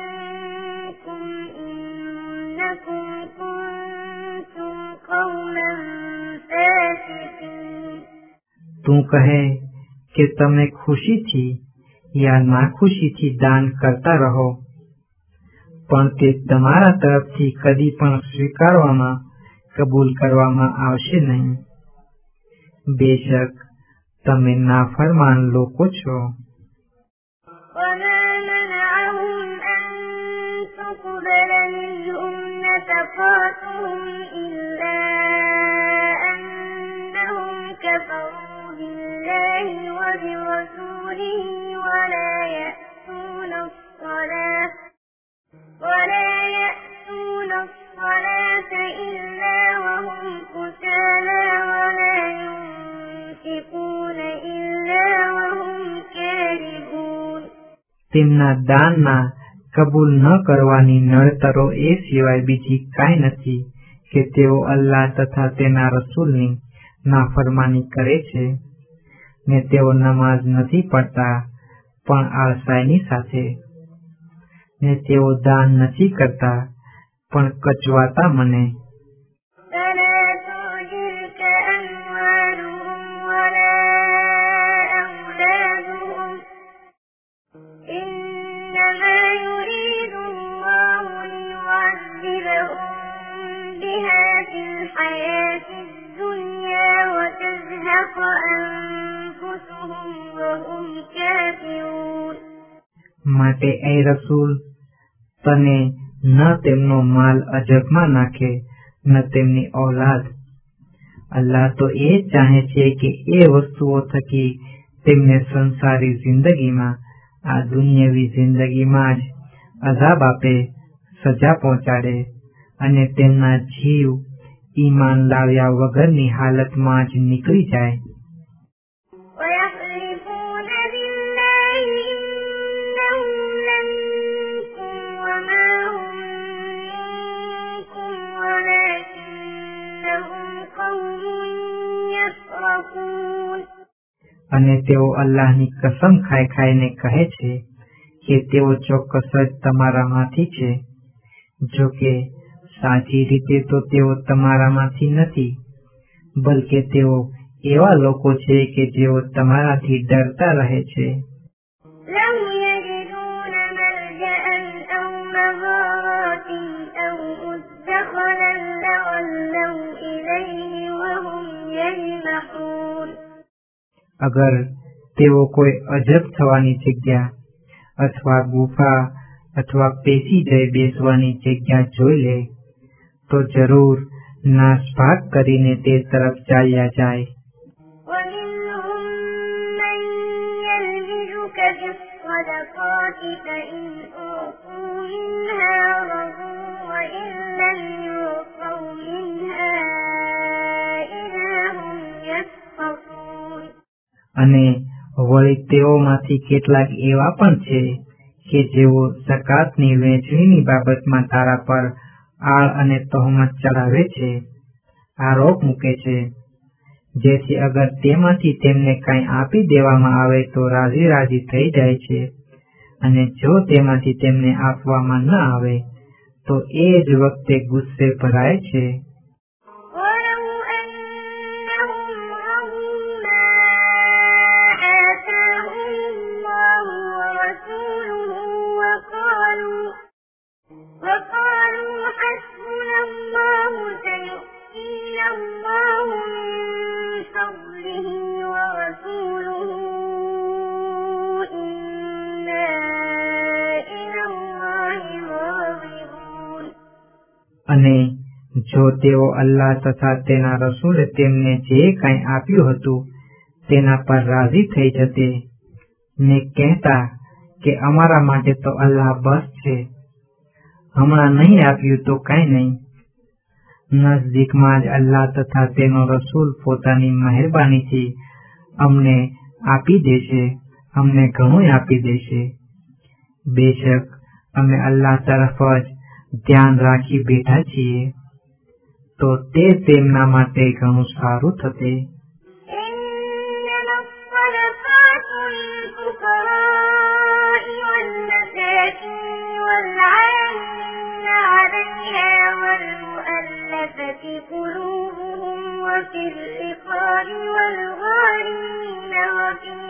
إنكم كنتم قوما તું કહે કે તમે ખુશીથી યા નાખુશીથી દાન કરતા રહો, પણ તે તમારા તરફથી કદી પણ સ્વીકારવામાં કબૂલ કરવામાં આવશે નહીં. બેશક તમે નાફરમાન લોકો છો. وما منعهم أن تقبل منهم نفقاتهم إلا أنهم كفروا بالله وبرسوله ولا يأتون الصلاة إلا وهم كسالى ولا ينفقون إلا وهم كارهون. તેમના દાનના કબૂલ ન કરવાની નડતરો એ સિવાય બીજી કાંઈ નથી કે તેઓ અલ્લાહ તથા તેના રસૂલની નાફરમાની કરે છે, ને તેઓ નમાઝ નથી પડતા પણ આળસાઈની સાથે, ને તેઓ દાન નથી કરતા પણ કચવાતા મને. فلا تعجبك أموالهم ولا أولادهم إنما يريد الله ليعذبهم بها في الحياة الدنيا وتزهق أنفسهم وهم كافرون. માટે એ રસૂલ, તને ન તેમનો માલ અજબમાં નાખે ન તેમની ઔલાદ. અલ્લાહ તો એ ચાહે છે કે એ વસ્તુઓ થકી તેમને સંસારી જિંદગીમાં, આ દુનિયાવી જિંદગીમાં જ અઝાબ આપે, સજા પહોંચાડે, અને તેમના જીવ ઈમાન લાવ્યા વગરની હાલતમાં જ નીકળી જાય. ويحلفون بالله إنهم لمنكم وما هم منكم ولكنهم قوم يفرقون. અને તેઓ અલ્લાહની કસમ ખાઈ ખાઈને કહે છે કે તેઓ ચોક્કસ જ તમારામાંથી છે, જો કે સાચી રીતે તો તેઓ તમારામાંથી નથી, બલકે તેઓ એવા લોકો છે કે જેઓ તમારાથી ડરતા રહે છે. لو يجدون ملجأ أو مغارات أو مدخلا لولوا إليه وهم يجمحون. અગર તેઓ કોઈ અજબ થવાની જગ્યા અથવા ગુફા અથવા પેસી જઈ બેસવાની જગ્યા જોઈ લે તો જરૂર નાસભાગ કરીને તે તરફ ચાલ્યા જાય. ومنهم من يلمزك في الصدقات فإن أعطوا منها رضوا وإن لم يعطوا منها إذا هم يسخطون. અને વળી તેઓમાંથી કેટલાક એવા પણ છે કે જેઓ ઝકાતની વહેંચણીની બાબતમાં તારા પર આળ અને તહોમત ચડાવે છે, આરોપ મૂકે છે, જેથી અગર તેમાંથી તેમને કંઈ આપી દેવામાં આવે તો રાજી રાજી થઈ જાય છે, અને જો તેમાંથી તેમને આપવામાં ન આવે તો એ જ વખતે ગુસ્સે ભરાય છે. ولو أنهم رضوا ما آتاهم الله ورسوله وقالوا حسبنا الله سيؤتينا الله من فضله ورسوله إنا إلى الله راغبون. અને જો તેઓ અલ્લાહ તથા તેના રસૂલે તેમને જે કંઈ આપ્યું હતું તેના પર રાજી થઈ જતે ને કહેતા કે અમારા માટે તો અલ્લાહ બસ છે, હમણાં નહીં આપ્યું તો કાંઈ નહીં, નજદીકમાં જ અલ્લાહ તથા તેનો રસૂલ પોતાની મહેરબાનીથી અમને આપી દેશે, અમને ઘણું આપી દેશે. બેશક અમે અલ્લાહ તરફ જ ધ્યાન રાખી બેઠા છીએ, તો તે તેમના માટે ઘણું સારું થશે. إنما الصدقات للفقراء والمساكين والعاملين عليها والمؤلفة قلوبهم وفي الرقاب والغارمين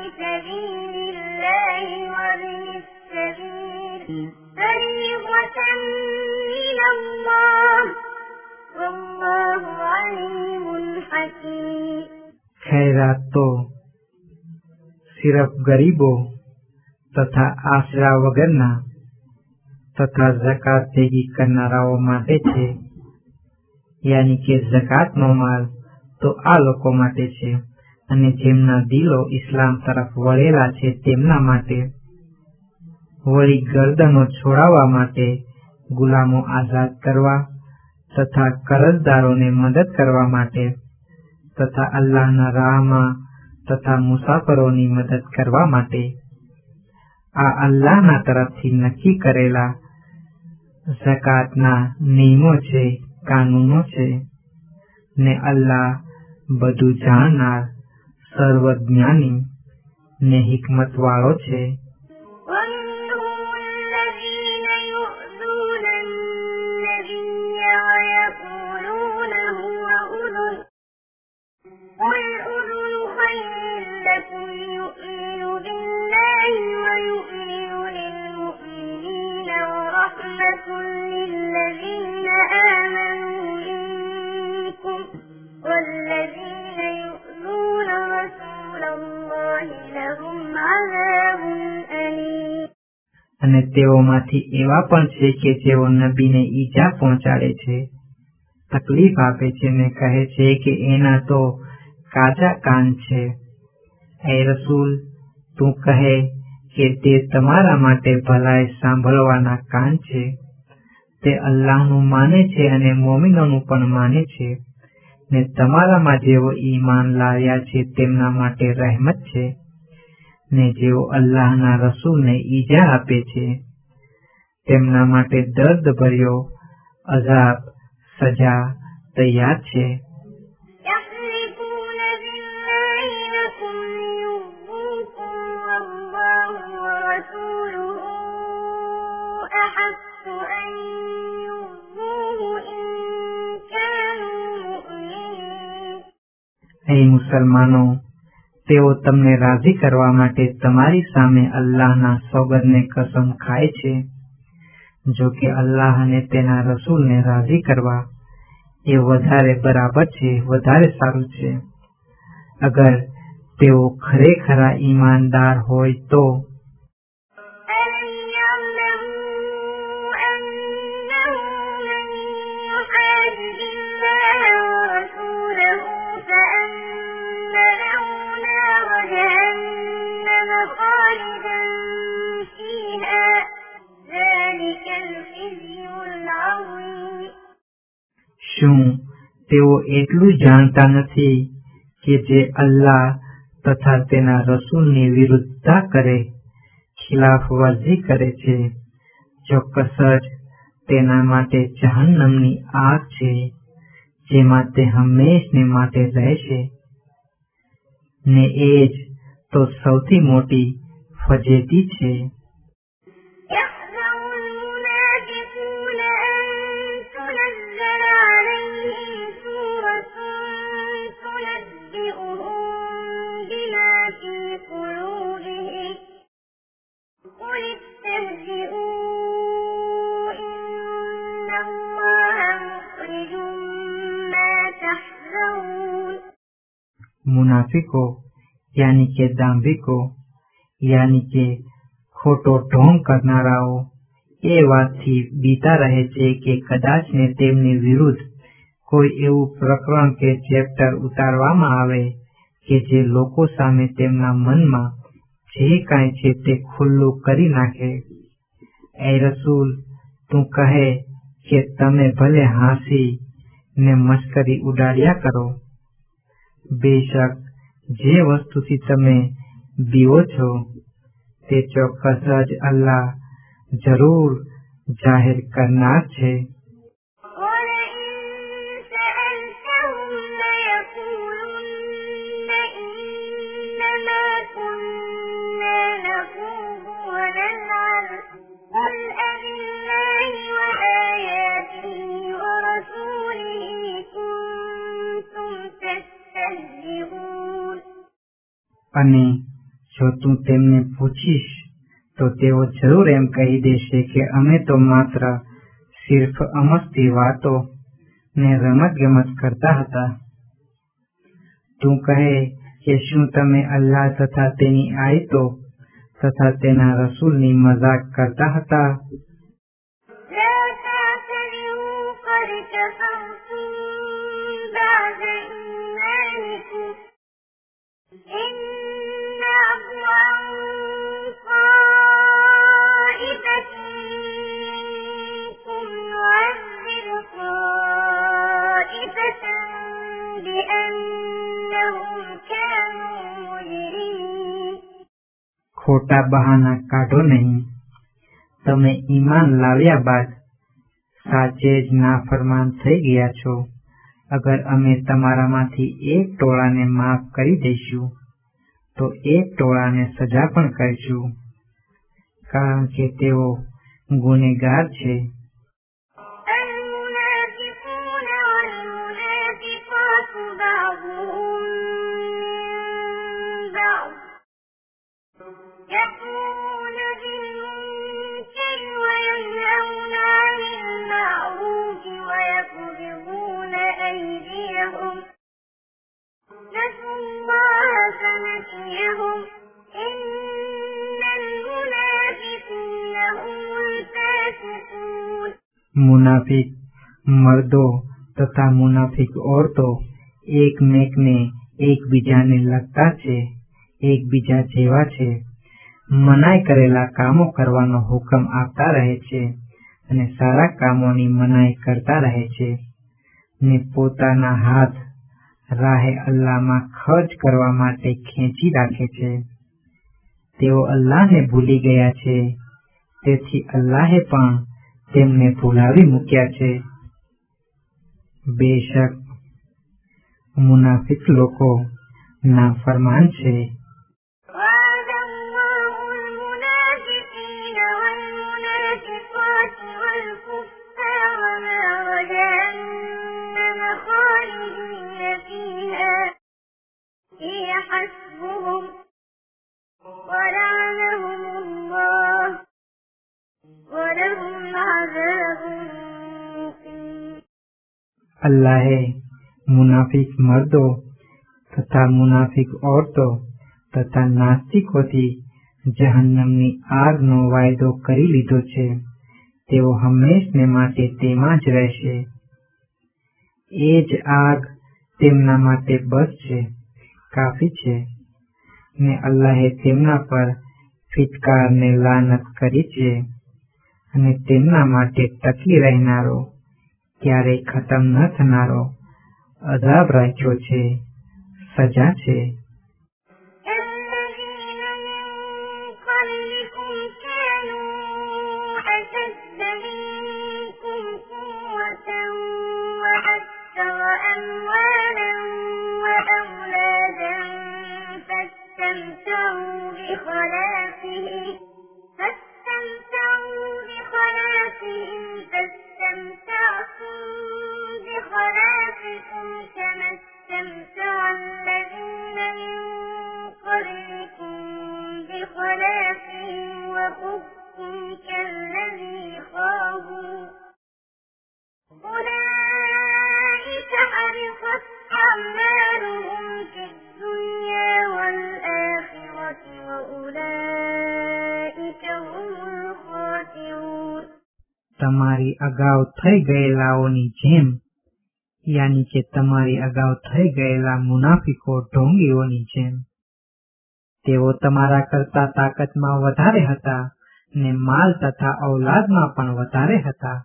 سبيل الله وابن السبيل فريضة من الله والله عليم حكيم. खैरात तो सिर्फ गरीबों तथा आसरा वगરના તથા ઝકાત ભેગી કરનારાઓ માટે છે, યાની કે ઝકાતનો માલ તો આ લોકો માટે છે અને જેમના દિલો ઇસ્લામ તરફ વળેલા છે તેમના માટે. વળી ગરદનો છોડાવવા માટે, ગુલામો આઝાદ કરવા તથા કરજદારોને મદદ કરવા માટે તથા અલ્લાહના રાહમાં તથા મુસાફરોની મદદ કરવા માટે. આ અલ્લાહના તરફથી નક્કી કરેલા ઝકાતના નિયમો છે, કાનૂનો છે ને અલ્લાહ બધું જાણનાર, સર્વજ્ઞાની ને હિકમત વાળો છે. للذين آمنوا منكم والذين يؤذون رسول الله لهم عذاب أليم. અને તેઓમાંથી એવા પણ છે કે જેઓ નબીને ઈજા પહોંચાડે છે, તકલીફ આપે છે ને કહે છે કે એના તો કાચા કાન છે. એ રસૂલ, તું કહે કે તે તમારા માટે ભલાઈ સાંભળવાના કાન છે. તે અલ્લાહનું માને છે અને મોમિનોનું પણ માને છે ને તમારામાં જેઓ ઈમાન લાવ્યા છે તેમના માટે રહેમત છે ને જેઓ અલ્લાહના રસૂલને ઈજા આપે છે તેમના માટે દર્દ ભર્યો અઝાબ, સજા તૈયાર છે. એ મુસલમાનો, તેઓ તમને રાજી કરવા માટે તમારી સામે અલ્લાહના સોગંદને કસમ ખાય છે. જો કે અલ્લાહ અને તેના રસૂલને રાજી કરવા એ વધારે બરાબર છે, વધારે સારું છે. અગર તેઓ ખરેખરા ઈમાનદાર હોય તો. શું તેઓ એટલું જાણતા નથી કે જે અલ્લાહ તથા તેના રસૂલની વિરુદ્ધતા કરે, ખિલાફ વર્જી કરે છે, ચોક્કસ જ તેના માટે જહન્નમની આગ છે જેમાં તે હંમેશને માટે રહેશે ને એ જ તો સૌથી મોટી ફજેતી છે. મુનાફિકો યાની કે દાંભિકો યાની કે ખોટો ઢોંગ કરનારાઓ એ વાતથી બીતા રહે છે કે કદાચ ને તેમની વિરુદ્ધ કોઈ એવું પ્રકરણ કે ચેપ્ટર ઉતારવામાં આવે કે જે લોકો સામે તેમના મનમાં જે કાંઈ છે તે ખુલ્લું કરી નાખે. એ રસૂલ, તું કહે કે તમે ભલે હાંસી ને મશ્કરી ઉડાડ્યા કરો, બેશક જે વસ્તુથી તમે બીવો છો તે ચોક્કસ જ અલ્લાહ જરૂર જાહેર કરનાર છે. અને જો તું તેમને પૂછીશ તો તેઓ જરૂર એમ કહી દેશે કે અમે તો માત્ર સિર્ફ અમસ્તી વાતો ને રમત-ગમત કરતા હતા. તું કહે કે શું તમે અલ્લાહ તથા તેની આયતો તથા તેના રસૂલની મજાક કરતા હતા? ખોટા બહાના કાઢો નહીં. તમે ઈમાન લાવ્યા બાદ સાચે જ નાફરમાન થઈ ગયા છો. અગર અમે તમારામાંથી એક ટોળાને માફ કરી દઈશું તો એક ટોળાને સજા પણ કરીશું, કારણ કે તેઓ ગુનેગાર છે. मुनाफिक मर्दों तथा मुनाफिक औरतों એકમેકને એકબીજાને લગતા છે, એકબીજા જેવા છે. મનાઈ કરેલા કામો કરવાનો હુકમ આપતા રહે છે અને સારા કામોની મનાઈ કરતા રહે છે ને પોતાના હાથ રાહે અલ્લાહમાં ખર્ચ કરવા માટે ખેંચી રાખે છે. તેઓ અલ્લાહને ભૂલી ગયા છે, તેથી અલ્લાહે પણ તેમને ભૂલાવી મૂક્યા છે. બેશક મુનાફિક લોકો નાફરમાન છે. अल्लाहे मुनाफिक मर्दों तथा मुनाफिक औरतों तथा नास्तिकोથી જહન્નમની આગનો વાયદો કરી લીધો છે. તેઓ હંમેશને માટે તેમાં જ રહેશે. એ જ આગ તેમના માટે બસ છે, કાફી છે. ને અલ્લાહે તેમના પર ફિટકારને લાનત કરી છે અને તેમના માટે ટકી રહેનારો ક્યારેય ખતમ ન થનારો અઝાબ રાખ્યો છે, સજા છે. તમારી અગાઉ થઈ ગયેલાઓની જેમ, યાની કે તમારી અગાઉ થઈ ગયેલા મુનાફિકો ઢોંગીઓની જેમ. તેઓ તમારા કરતા તાકાતમાં વધારે હતા ને માલ તથા ઔલાદમાં પણ વધારે હતા,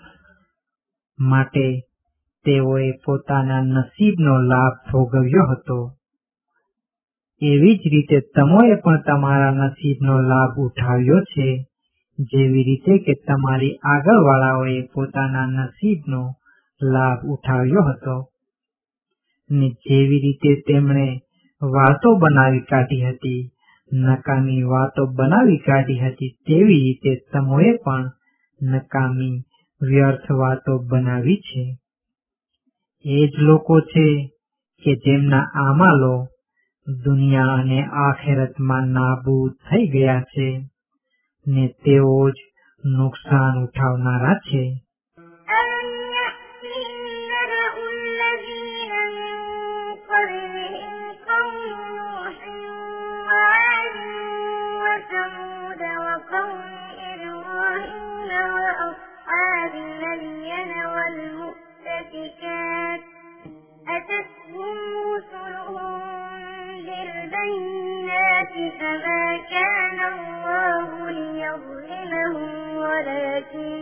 માટે તેઓએ પોતાના નસીબનો લાભ ભોગવ્યો હતો. એવી જ રીતે તમોએ પણ તમારા નસીબનો લાભ ઉઠાવ્યો છે, જેવી રીતે કે તમારી આગળવાળાઓએ પોતાના નસીબનો લાભ ઉઠાવ્યો હતો. ને જેવી રીતે તેમણે વાતો બનાવી કાઢી હતી, નકામી વાતો બનાવી કાઢી હતી, તેવી રીતે તમોએ પણ નકામી વ્યર્થ વાતો બનાવી છે. એ જ લોકો છે કે જેમના આમાલો દુનિયા અને આખેરતમાં નાબૂદ થઈ ગયા છે ને તેઓ જ નુકસાન ઉઠાવનારા છે. أتتهم رسلهم بالبينات فما كان الله ليظلمهم ولكن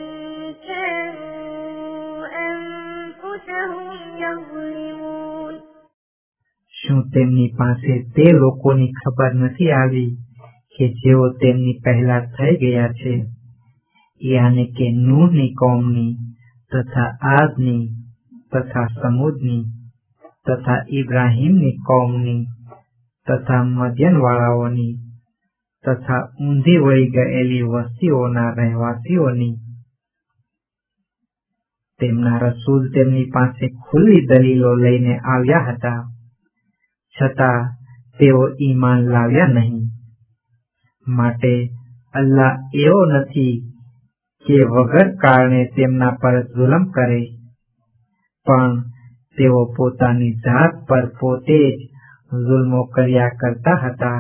كانوا أنفسهم يظلمون. શું તેમની પાસે તે લોકોની ખબર નથી આવી કે જેઓ તેમની પહેલા થઈ ગયા છે, યાને કે નૂહની કૌમની તથા આદની તથા સમૂદની તથા ઇબ્રાહીમની કૌમની તથા મદ્યનવાળાઓની તથા ઊંધી વળી ગયેલી વસ્તીઓના રહેવાસીઓની. તેમના રસૂલ તેમની પાસે ખુલ્લી દલીલો લઈને આવ્યા હતા, છતાં તેઓ ઈમાન લાવ્યા નહીં. માટે અલ્લાહ એવો નથી કે વગર કારણે તેમના પર જુલમ કરે, પણ તેઓ પોતાની જાત પર પોતે જ જુલ્મો કર્યા કરતા હતા.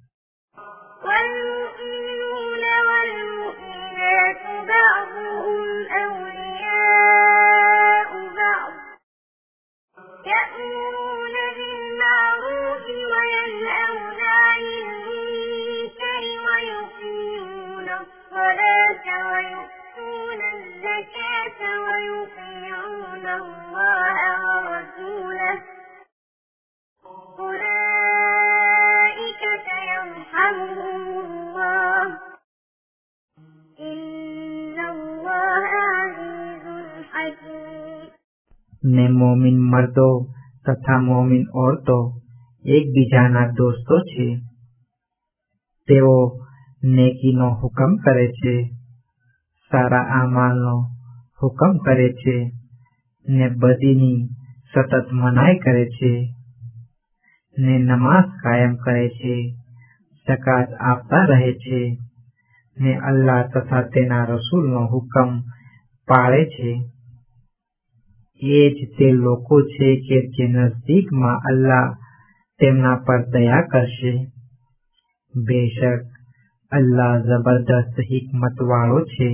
ને મોમિન મર્દો તથા મોમિન ઓરતો એકબીજાના દોસ્તો છે. તેઓ નેકીનો હુકમ કરે છે, સારા આમાલનો હુકમ કરે છે ને બદીની સતત મનાઈ કરે છે ને નમાઝ કાયમ કરે છે, ઝકાત આપતા રહે છે ને અલ્લાહ તથા તેના રસૂલનો હુકમ પાળે છે. એ જ તે લોકો છે કે જે નજદીકમાં અલ્લાહ તેમના પર દયા કરશે. બેશક અલ્લાહ જબરદસ્ત હિકમત વાળો છે.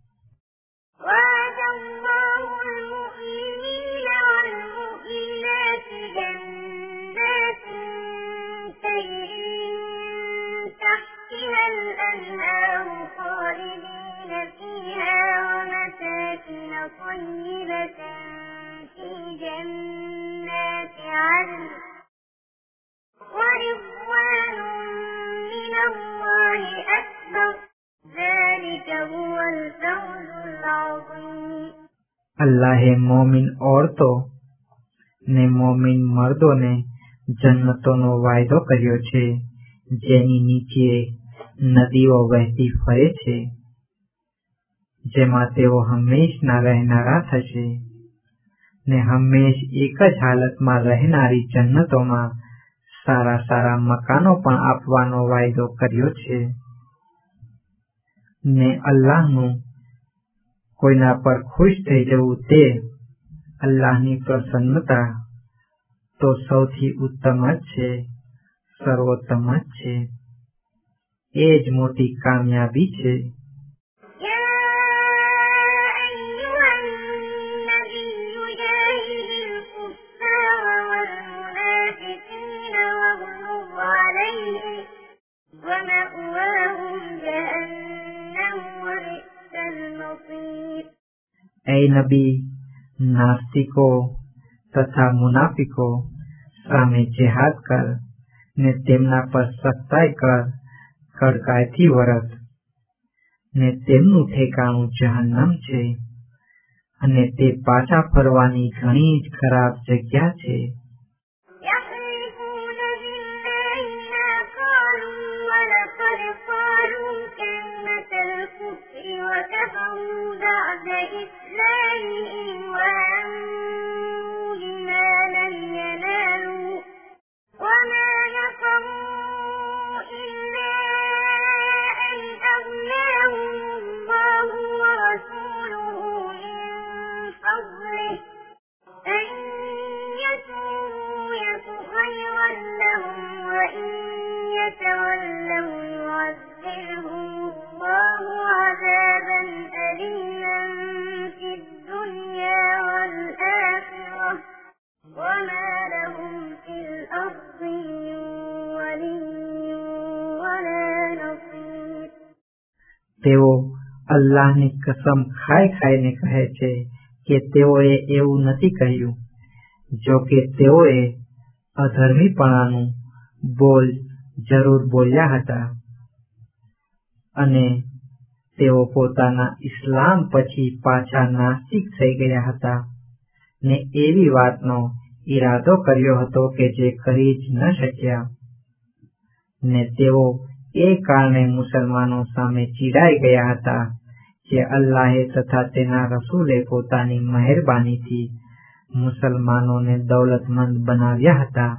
અલ્લાહે મોમિન ઓરતો ને મોમિન મર્દોને જન્નતોનો વાયદો કર્યો છે, જેની નીચે નદીઓ વહેતી ફરે છે, જેમાં તેઓ હંમેશના રહેનારા થશે ને હંમેશ એક જ હાલતમાં રહેનારી જન્નતોમાં સારા સારા મકાનો પણ આપવાનો વાયદો કર્યો છે. ને અલ્લાહનું કોઈના પર ખુશ થઈ જવું તે અલ્લાહની પ્રસન્નતા તો સૌથી ઉત્તમ જ છે, સર્વોત્તમ જ છે. એ જ મોટી કામયાબી છે. એ નબી, નાસ્તિકો તથા મુનાફિકો સામે જેહાદ કર ને તેમના પર સખ્તાઈ કર, કડકાઈથી વર્ત ને તેમનું ઠેકાણું જહન્નમ છે અને તે પાછા ફરવાની ઘણી જ ખરાબ જગ્યા છે. وما نقموا يتولوا يعذبهم الله عذابا أليما في الدنيا والآخرة وما لهم في الأرض من ولي ولا نصير. તેઓ અલ્લાહની કસમ ખાઈ ખાઈને કહે છે કે તેઓએ એવું નથી કહ્યું, જો કે તેઓએ અધર્મીપણાનું બોલ જરૂર બોલ્યા હતા અને તેઓ પોતાના ઇસ્લામ પછી પાછા નાસ્તિક થઈ ગયા હતા ને એવી વાતનો ઈરાદો કર્યો હતો કે જે કરી જ ન શક્યા ને તેઓ એ કારણે મુસલમાનો સામે ચીડાઈ ગયા હતા કે અલ્લાહે તથા તેના રસૂલે પોતાની મહેરબાનીથી મુસલમાનોને દૌલતમંદ બનાવ્યા હતા.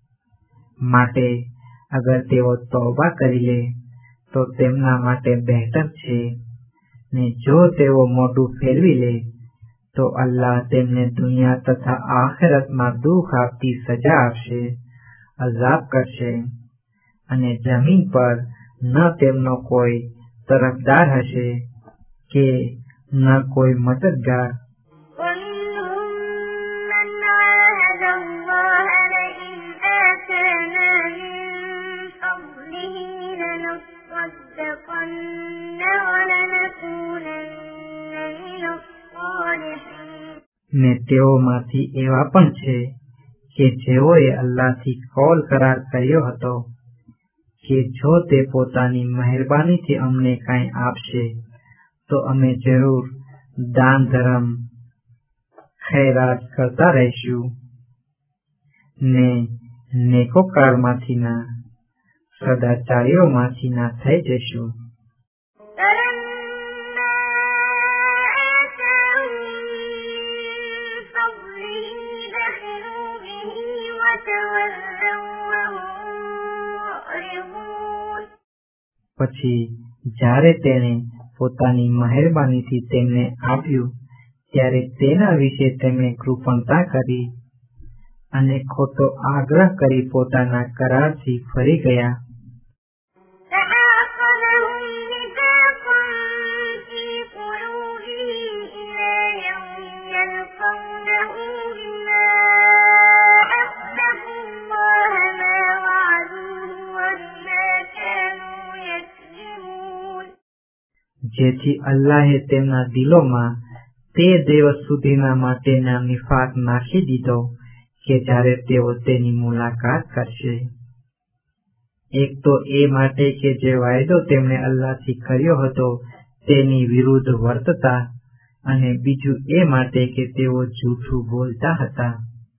માટે અગર તેઓ તૌબા કરી લે તો તેમના માટે બહેતર છે ને જો તેઓ મોઢું ફેરવી લે તો અલ્લાહ તેમને દુનિયા તથા આખિરતમાં દુઃખ આપતી સજા આપશે, અઝાબ કરશે અને જમીન પર ન તેમનો કોઈ તરફદાર હશે કે ન કોઈ મદદગાર. ومنهم من عاهد الله لئن آتانا من فضله لنصدقن ولنكونن من الصالحين. ને તેઓમાંથી એવા પણ છે કે જેઓએ અલ્લાહથી કૌલ કરાર કર્યો હતો કે જો તે પોતાની મહેરબાનીથી અમને કાંઈ આપશે તો અમે જરૂર દાન ધર્મ ખૈરાત કરતા રહીશું ને નેકોકારમાંથીના સદાચારીઓમાંથીના થઈ જશું. પછી જ્યારે તેણે પોતાની મહેરબાનીથી તેમને આપ્યું ત્યારે તેના વિશે તેમણે કૃપણતા કરી અને ખોટો આગ્રહ કરી પોતાના કરારથી ફરી ગયા. જેથી અલ્લાહે તેમના દિલોમાં તે દિવસ સુધીના માટેના નિફાક નાખી દીધો કે જ્યારે તેઓ તેની મુલાકાત કરશે. એક તો એ માટે કે જે વાયદો તેમણે અલ્લાહથી કર્યો હતો તેની વિરુદ્ધ વર્તતા અને બીજું એ માટે કે તેઓ જૂઠું બોલતા હતા.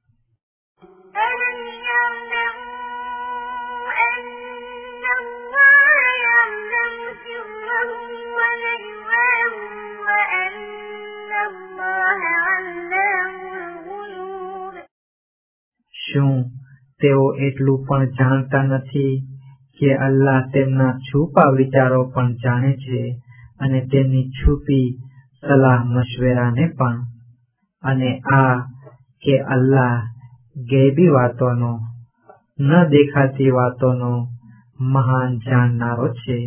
શું તેઓ એટલું પણ જાણતા નથી કે અલ્લાહ તેમના છુપા વિચારો પણ જાણે છે અને તેમની છુપી સલાહ મશવરાને પણ, અને આ કે અલ્લાહ ગૈબી વાતોનો ન દેખાતી વાતોનો મહાન જાણનારો છે.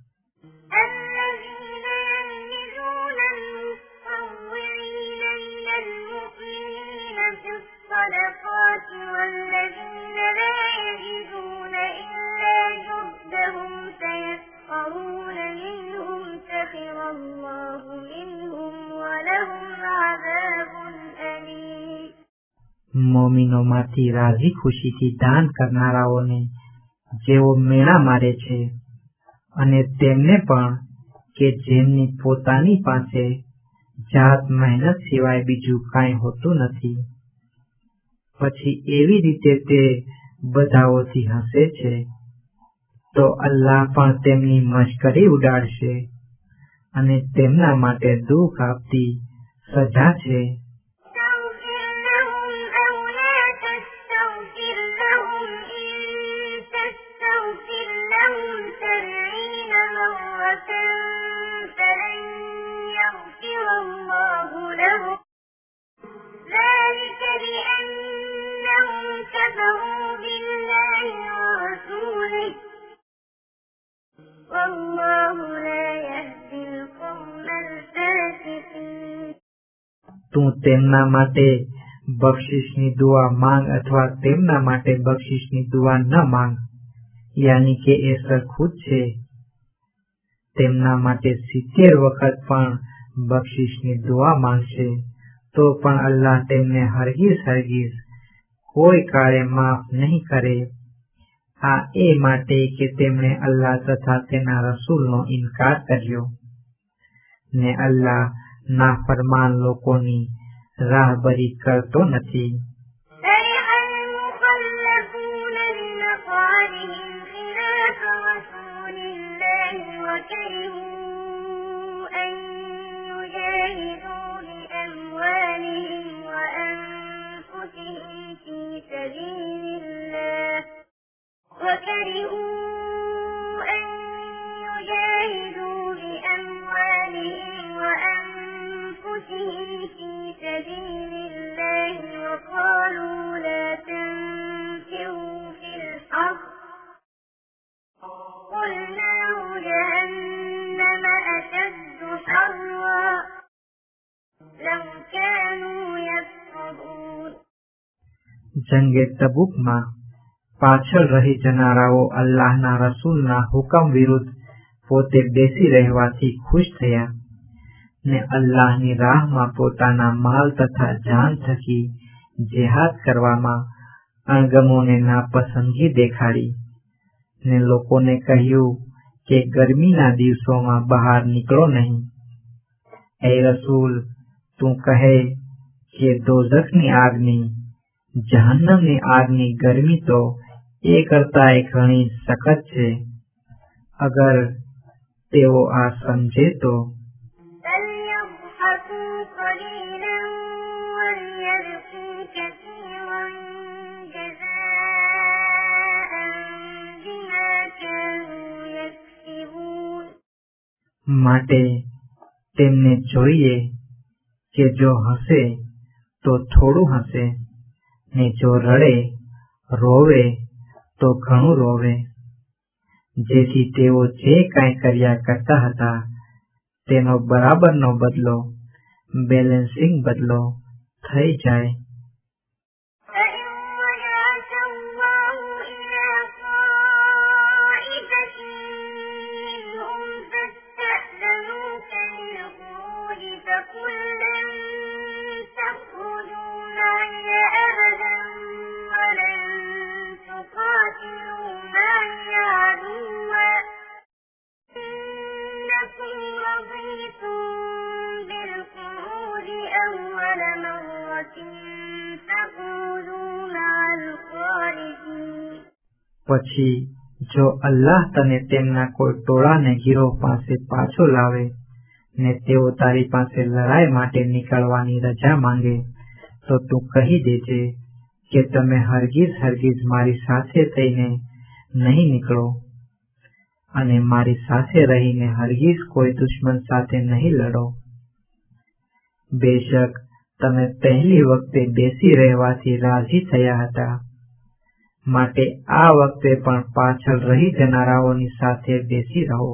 والذين لا يجدون إلا جهدهم سيسخرون منهم سخر الله منهم ولهم عذاب أليم. મોમીનોમાંથી રાજી ખુશીથી દાન કરનારાઓને જેઓ મેળા મારે છે અને તેમને પણ કે જેમની પોતાની પાસે જાત મહેનત સિવાય બીજું કાંઈ હોતું નથી, પછી એવી રીતે તે બધાઓથી હસે છે તો અલ્લાહ પણ તેમની મશ્કરી ઉડાડશે અને તેમના માટે દુઃખ આપતી સજા છે. ذلك بأنهم كفروا بالله ورسوله તું તેમના માટે બક્ષિસની દુઆ માંગ અથવા તેમના માટે બક્ષિસની દુઆ ન માંગ, યાની કે એ સરખું જ છે. તેમના માટે 70 વખત પણ બક્ષિસની દુઆ માંગશે તો પણ અલ્લાહ તેમને હરગીઝ કોઈ કાળે માફ નહીં કરે. આ એ માટે કે તેમણે અલ્લાહ તથા તેના રસૂલનો ઇનકાર કર્યો, ને અલ્લાહ નાફરમાન લોકોની રાહબરી કરતો નથી. જંગે તબુકમાં પાછળ રહી જનારાઓ અલ્લાહના રસૂલના હુકમ વિરુદ્ધ પોતે બેસી રહેવાથી ખુશ થયા ને અલ્લાહની રાહમાં પોતાના માલ તથા જાન થકી જેહાદ કરવામાં અણગમોને નાપસંદગી દેખાડી ને લોકોને કહ્યું કે ગરમીના દિવસોમાં બહાર નીકળો નહીં. એ રસૂલ, તું કહે કે દોઝખની આગની, જહન્નમની આગની ગરમી તો એ કરતા ઘણી સખત છે. અગર તેઓ આ સમજે તો માટે તેમને જોઈએ કે જો હસે તો થોડું હસે ને જો રડે રોવે તો ઘણું રોવે, જેથી તેઓ જે કાંઈ કર્યા કરતા હતા તેનો બરાબરનો બદલો, બેલેન્સિંગ બદલો થઈ જાય. પછી જો અલ્લાહ તને તેમના કોઈ ટોળાને ગીરોહ પાસે પાછો લાવે ને તેઓ તારી પાસે લડાઈ માટે નીકળવાની રજા માંગે તો તું કહી દેજે કે તમે હરગીઝ મારી સાથે થઈને નહીં નીકળો અને મારી સાથે રહીને હરગીઝ કોઈ દુશ્મન સાથે નહીં લડો. બેશક તમે પહેલી વખતે બેસી રહેવાથી રાજી થયા હતા, માટે આ વખતે પણ પાછળ રહી જનારાઓની સાથે બેસી રહો.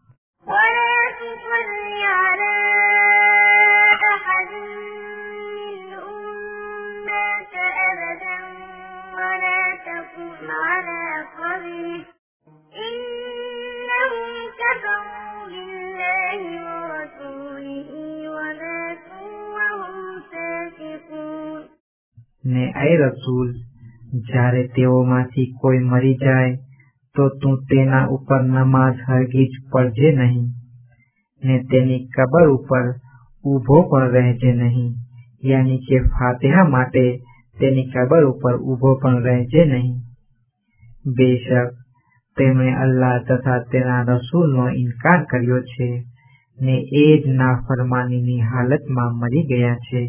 ને એ રસૂલ, જ્યારે તેઓમાંથી કોઈ મરી જાય તો તું તેના ઉપર નમાઝ હરગીજ પડજે નહીં ને તેની કબર ઉપર ઊભો પણ રહેજે નહીં, યાની કે ફાતિહા માટે તેની કબર ઉપર ઊભો પણ રહેજે નહીં. બેશક તેમણે અલ્લાહ તથા તેના રસૂલનો ઇનકાર કર્યો છે ને એ જ નાફરમાનીની હાલતમાં મરી ગયા છે.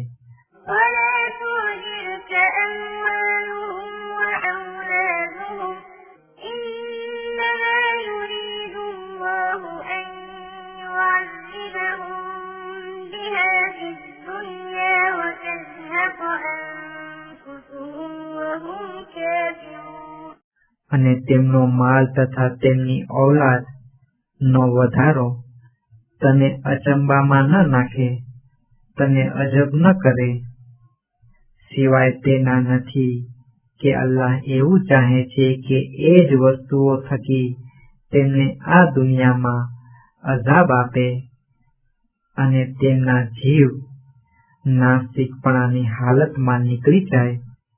અને તેમનો માલ તથા તેમની ઔલાદ નો વધારો તને અચંબામાં ન નાખે તને અજબ ન કરે, સિવાય તેના નથી કે અલ્લાહ એવું ચાહે છે કે એ જ વસ્તુઓ થકી તેમને આ દુનિયામાં અઝાબ આપે અને તેમના જીવ નાસ્તિકપણાની હાલતમાં નીકળી જાય.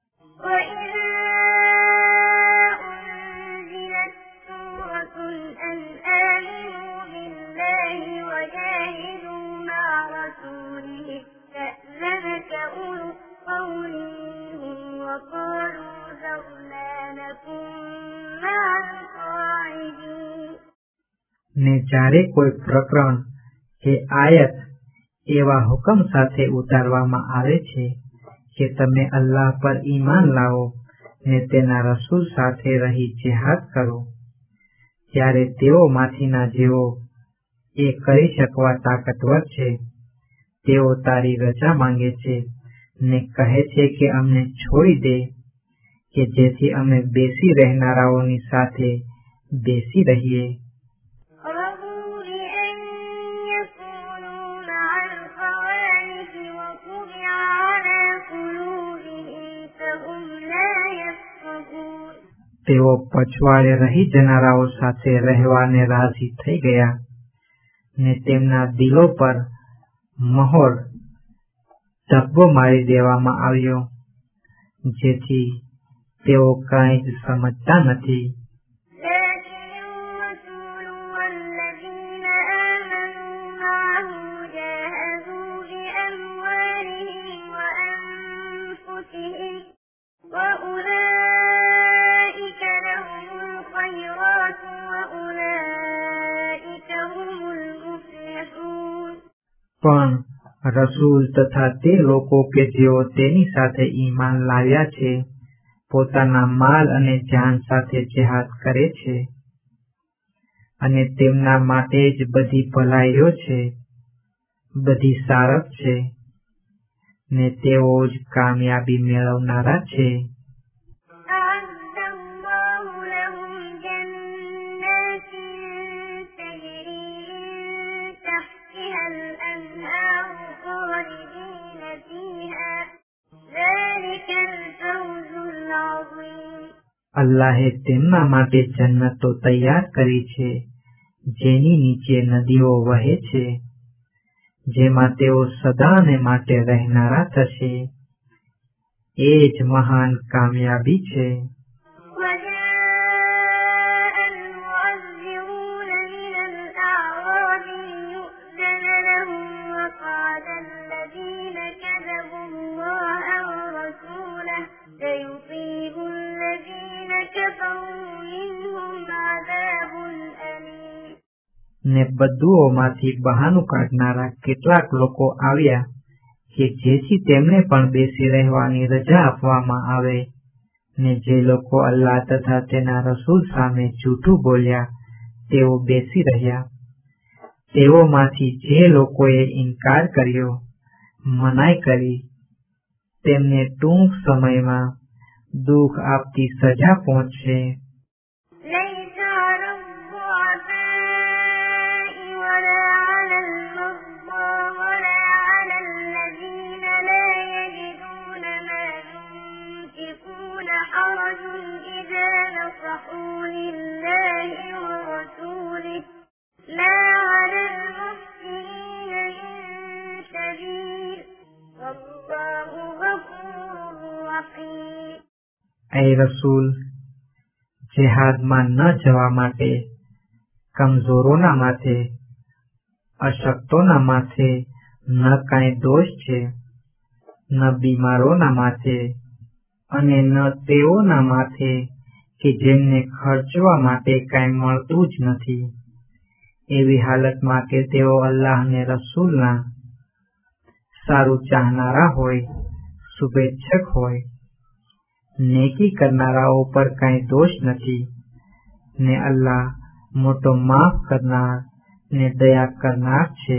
ને જ્યારે કોઈ પ્રકરણ કે આયત એવા હુકમ સાથે ઉતારવામાં આવે છે કે તમે અલ્લાહ પર ઈમાન લાવો ને તેના રસૂલ સાથે રહી જેહાદ કરો, ત્યારે તેઓમાંથીના જેઓ એ કરી શકવા તાકતવર છે તેઓ તારી રજા માંગે છે ને કહે છે કે અમને છોડી દે કે જેથી અમે બેસી રહેનારાઓની સાથે બેસી રહીએ. તેઓ પછવાડે રહી જનારાઓ સાથે રહેવાને રાજી થઈ ગયા ને તેમના દિલો પર મહોર ધબ્બો મારી દેવામાં આવ્યો, જેથી તેઓ કાંઈ જ સમજતા નથી. પણ રસૂલ તથા તે લોકો કે જેઓ તેની સાથે ઈમાન લાવ્યા છે પોતાના માલ અને જાન સાથે જેહાદ કરે છે અને તેમના માટે જ બધી ભલાઈઓ છે, બધી સારફ છે ને તેઓ જ કામયાબી મેળવનારા છે. અલ્લાહે તેમના માટે જન્નતો તૈયાર કરી છે જેની નીચે નદીઓ વહે છે, જેમાં તેઓ સદાને માટે રહેનારા થશે. એ જ મહાન કામયાબી છે. ને બદુઓમાંથી બહાનું કાઢનારા કેટલાક લોકો આવ્યા કે જેથી તેમને પણ બેસી રહેવાની રજા આપવામાં આવે, ને જે લોકો અલ્લાહ તથા તેના રસૂલ સામે જૂઠું બોલ્યા તેઓ બેસી રહ્યા. તેઓમાંથી જે લોકોએ ઇનકાર કર્યો, મનાઈ કરી, તેમને ટૂંક સમયમાં દુઃખ આપતી સજા પહોંચશે. એ રસૂલ, જેહાદમાં ન જવા માટે કમજોરોના માથે, અશક્તોના માથે ન કાંઈ દોષ છે, ન બીમારોના માથે અને ન તેઓના માથે કે જેમને ખર્ચવા માટે કાંઈ મળતું જ નથી, એવી હાલતમાં કે તેઓ અલ્લાહ ને રસૂલના સારું ચાહનારા હોય, શુભેચ્છક હોય. નેકી કરનારાઓ પર કાંઈ દોષ નથી ને અલ્લાહ મોટો માફ કરનાર ને દયા કરનાર છે.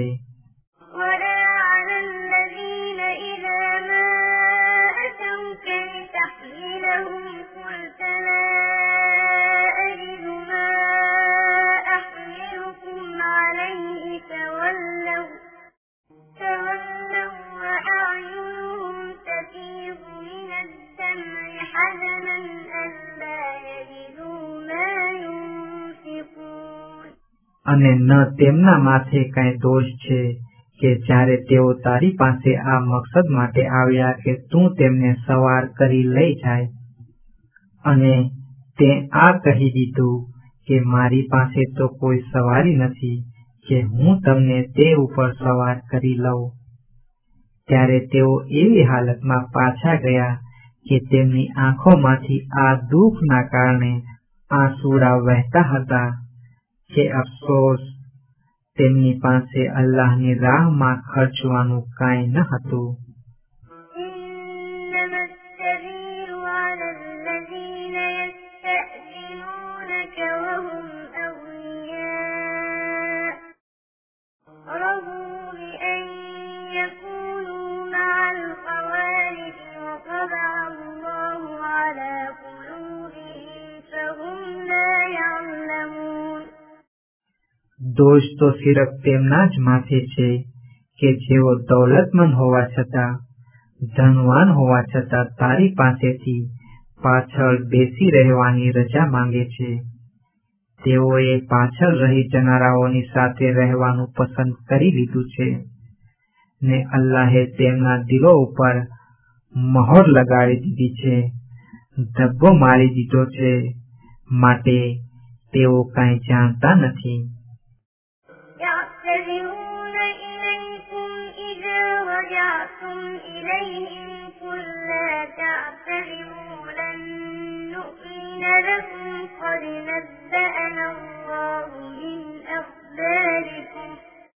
અને ન તેમના માથે કાંઈ દોષ છે કે જ્યારે તેઓ તારી પાસે આ મકસદ માટે આવ્યા કે તું તેમને સવાર કરી લઈ જાય, અને તે આ કહી દીધું કે મારી પાસે તો કોઈ સવારી નથી કે હું તમને તે ઉપર સવાર કરી લઉં. ત્યારે તેઓ એવી હાલતમાં પાછા ગયા કે તેમની આંખોમાંથી આ દુઃખના કારણે આંસુડા વહેતા હતા કે અફસોસ, તેમની પાસે અલ્લાહની રાહમાં ખર્ચવાનું કાંઈ ન હતું. દોષ તો સિર્ફ તેમના જ માથે છે કે જેઓ દૌલતમંદ હોવા છતાં, ધનવાન હોવા છતાં તારી પાસેથી પાછળ બેસી રહેવાની રજા માંગે છે. તેઓએ પાછળ રહી જનારાઓની સાથે રહેવાનું પસંદ કરી લીધું છે, ને અલ્લાહે તેમના દિલો ઉપર મહોર લગાડી દીધી છે, ધબ્બો મારી દીધો છે, માટે તેઓ કાંઈ જાણતા નથી. يعتذرون إليكم إذا رجعتم إليهم قل لا تعتذروا لن نؤمن لكم قد نبأنا الله من أخباركم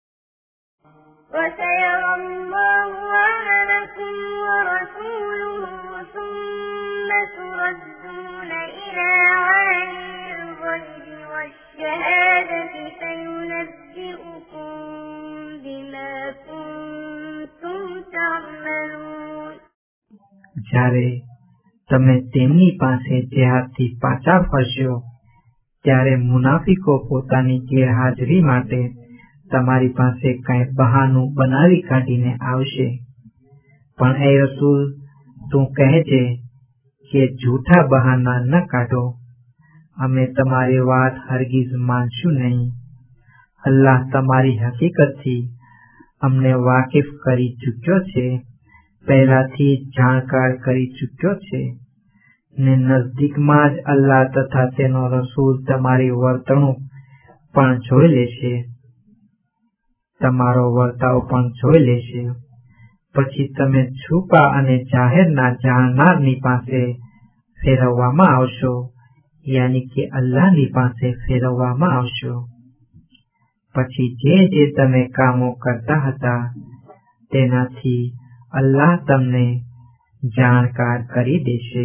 وسيرى الله عملكم ورسوله ثم تردون إلى عالم الغيب والشهادة فينبئكم بما كنتم تعملون. જ્યારે તમે તેમની પાસે જેહાદથી પાછા ફરશો ત્યારે મુનાફિકો પોતાની ગેરહાજરી માટે તમારી પાસે કાંઈ બહાનું બનાવી કાઢીને આવશે. પણ એ રસૂલ, તું કહેજે કે જૂઠા બહાના ન કાઢો, અમે તમારી વાત હરગીઝ માનશું નહીં. અલ્લાહ તમારી હકીકતથી અમને વાકેફ કરી ચૂક્યો છે, પહેલાથી જાણકાર કરી ચૂક્યો છે, ને નજદીકમાં જ અલ્લાહ તથા તેનો રસૂલ તમારી વર્તણૂક પણ જોઈ લેશે, તમારો વર્તાવ પણ જોઈ લેશે. પછી તમે છુપા અને જાહેરના જાણનારની પાસે ફેરવવામાં આવશો, યાની કે અલ્લાહની પાસે ફેરવવામાં આવશો. પછી જે તમે કામો કરતા હતા તેનાથી અલ્લાહ તમને જાણકાર કરી દેશે.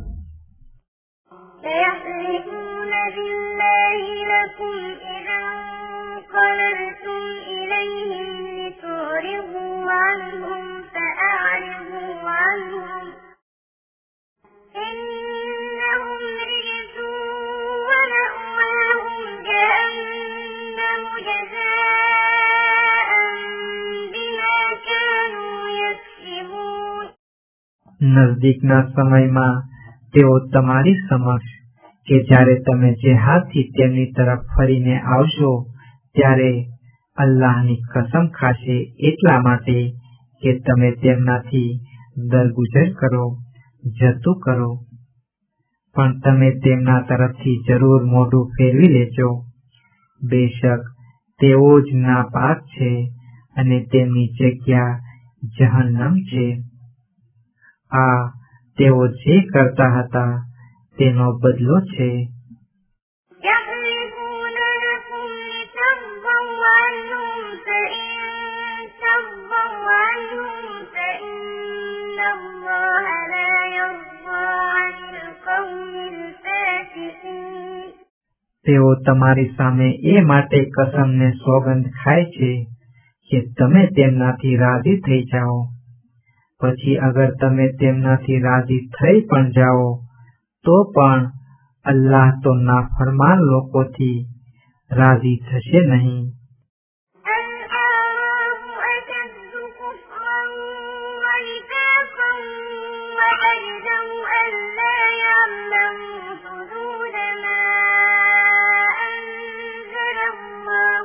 سيحلفون بالله لكم إذا انقلبتم إليهم لتعرضوا عنهم فأعرضوا عنهم إنهم رجس ومأواهم جهنم جزاء بما كانوا يكسبون. નજદીકના સમયમાં તેઓ તમારી સમક્ષ કે જ્યારે તમે જેહાદથી તેમની તરફ ફરીને આવશો ત્યારે અલ્લાહની કસમ ખાશે એટલા માટે કે તમે તેમનાથી દરગુજર કરો, જતું કરો, પણ તમે તેમના તરફથી જરૂર મોઢું ફેરવી લેજો. બેશક તેઓ જ નાપાક છે અને તેમની જગ્યા જહન્નમ છે. આ તેઓ જે કરતા હતા તેનો બદલો છે. يحلفون لكم لترضوا عنهم فإن ترضوا عنهم فإن الله لا يرضى عن القوم الفاسقين. તેઓ તમારી સામે એ માટે કસમને સોગંદ ખાય છે કે તમે તેમનાથી રાજી થઈ જાઓ. પછી અગર તમે તેમનાથી રાજી થઈ પણ જાઓ તો પણ અલ્લાહ તો નાફરમાન લોકોથી રાજી થશે નહીં. الأعراب أشد كفرا ونفاقا وأجدر ألا يعلموا حدود ما أنزل الله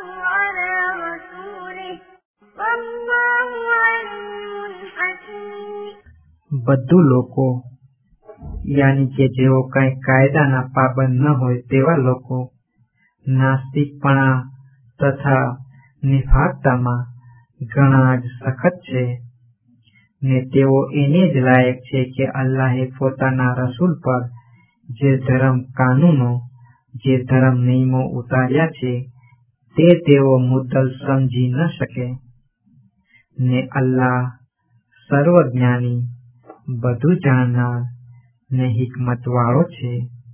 બધું લોકો યાની કે જેઓ કઈ કાયદાના પાબંદ ન હોય તેવા લોકો નાસ્તિકપણા તથા નિફાકતામાં ઘણા જ સખત છે ને તેઓ એને જ લાયક છે કે અલ્લાહે પોતાના રસૂલ પર જે ધર્મ કાનૂનો જે ધર્મ નિયમો ઉતાર્યા છે તે તેઓ મુદ્દલ સમજી ન શકે ને અલ્લાહ સર્વજ્ઞાની બધું જાણનાર ને હિકમત વાળો છે.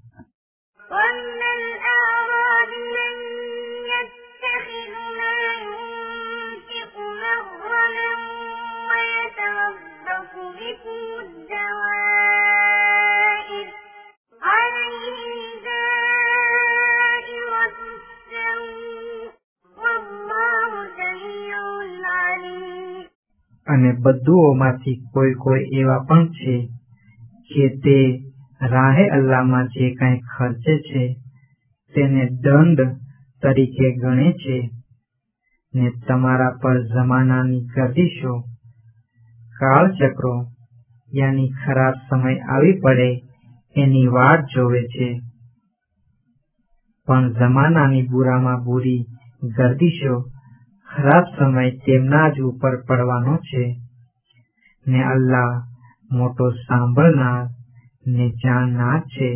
અને બધુઓમાંથી કોઈ એવા પણ છે કે તે રાહે અલ્લાહમાં જે કંઈ ખર્ચે છે તેને દંડ તરીકે ગણે છે ને તમારા પર જમાનાની ગર્દિશો કાળચક્રો યાની ખરાબ સમય આવી પડે એની વાટ જોવે છે. પણ જમાનાની બુરામાં બુરી ગર્દિશો ખરાબ સમય તેમના જ ઉપર પડવાનો છે ને અલ્લાહ મોટો સાંભળનાર ને જાણનાર છે.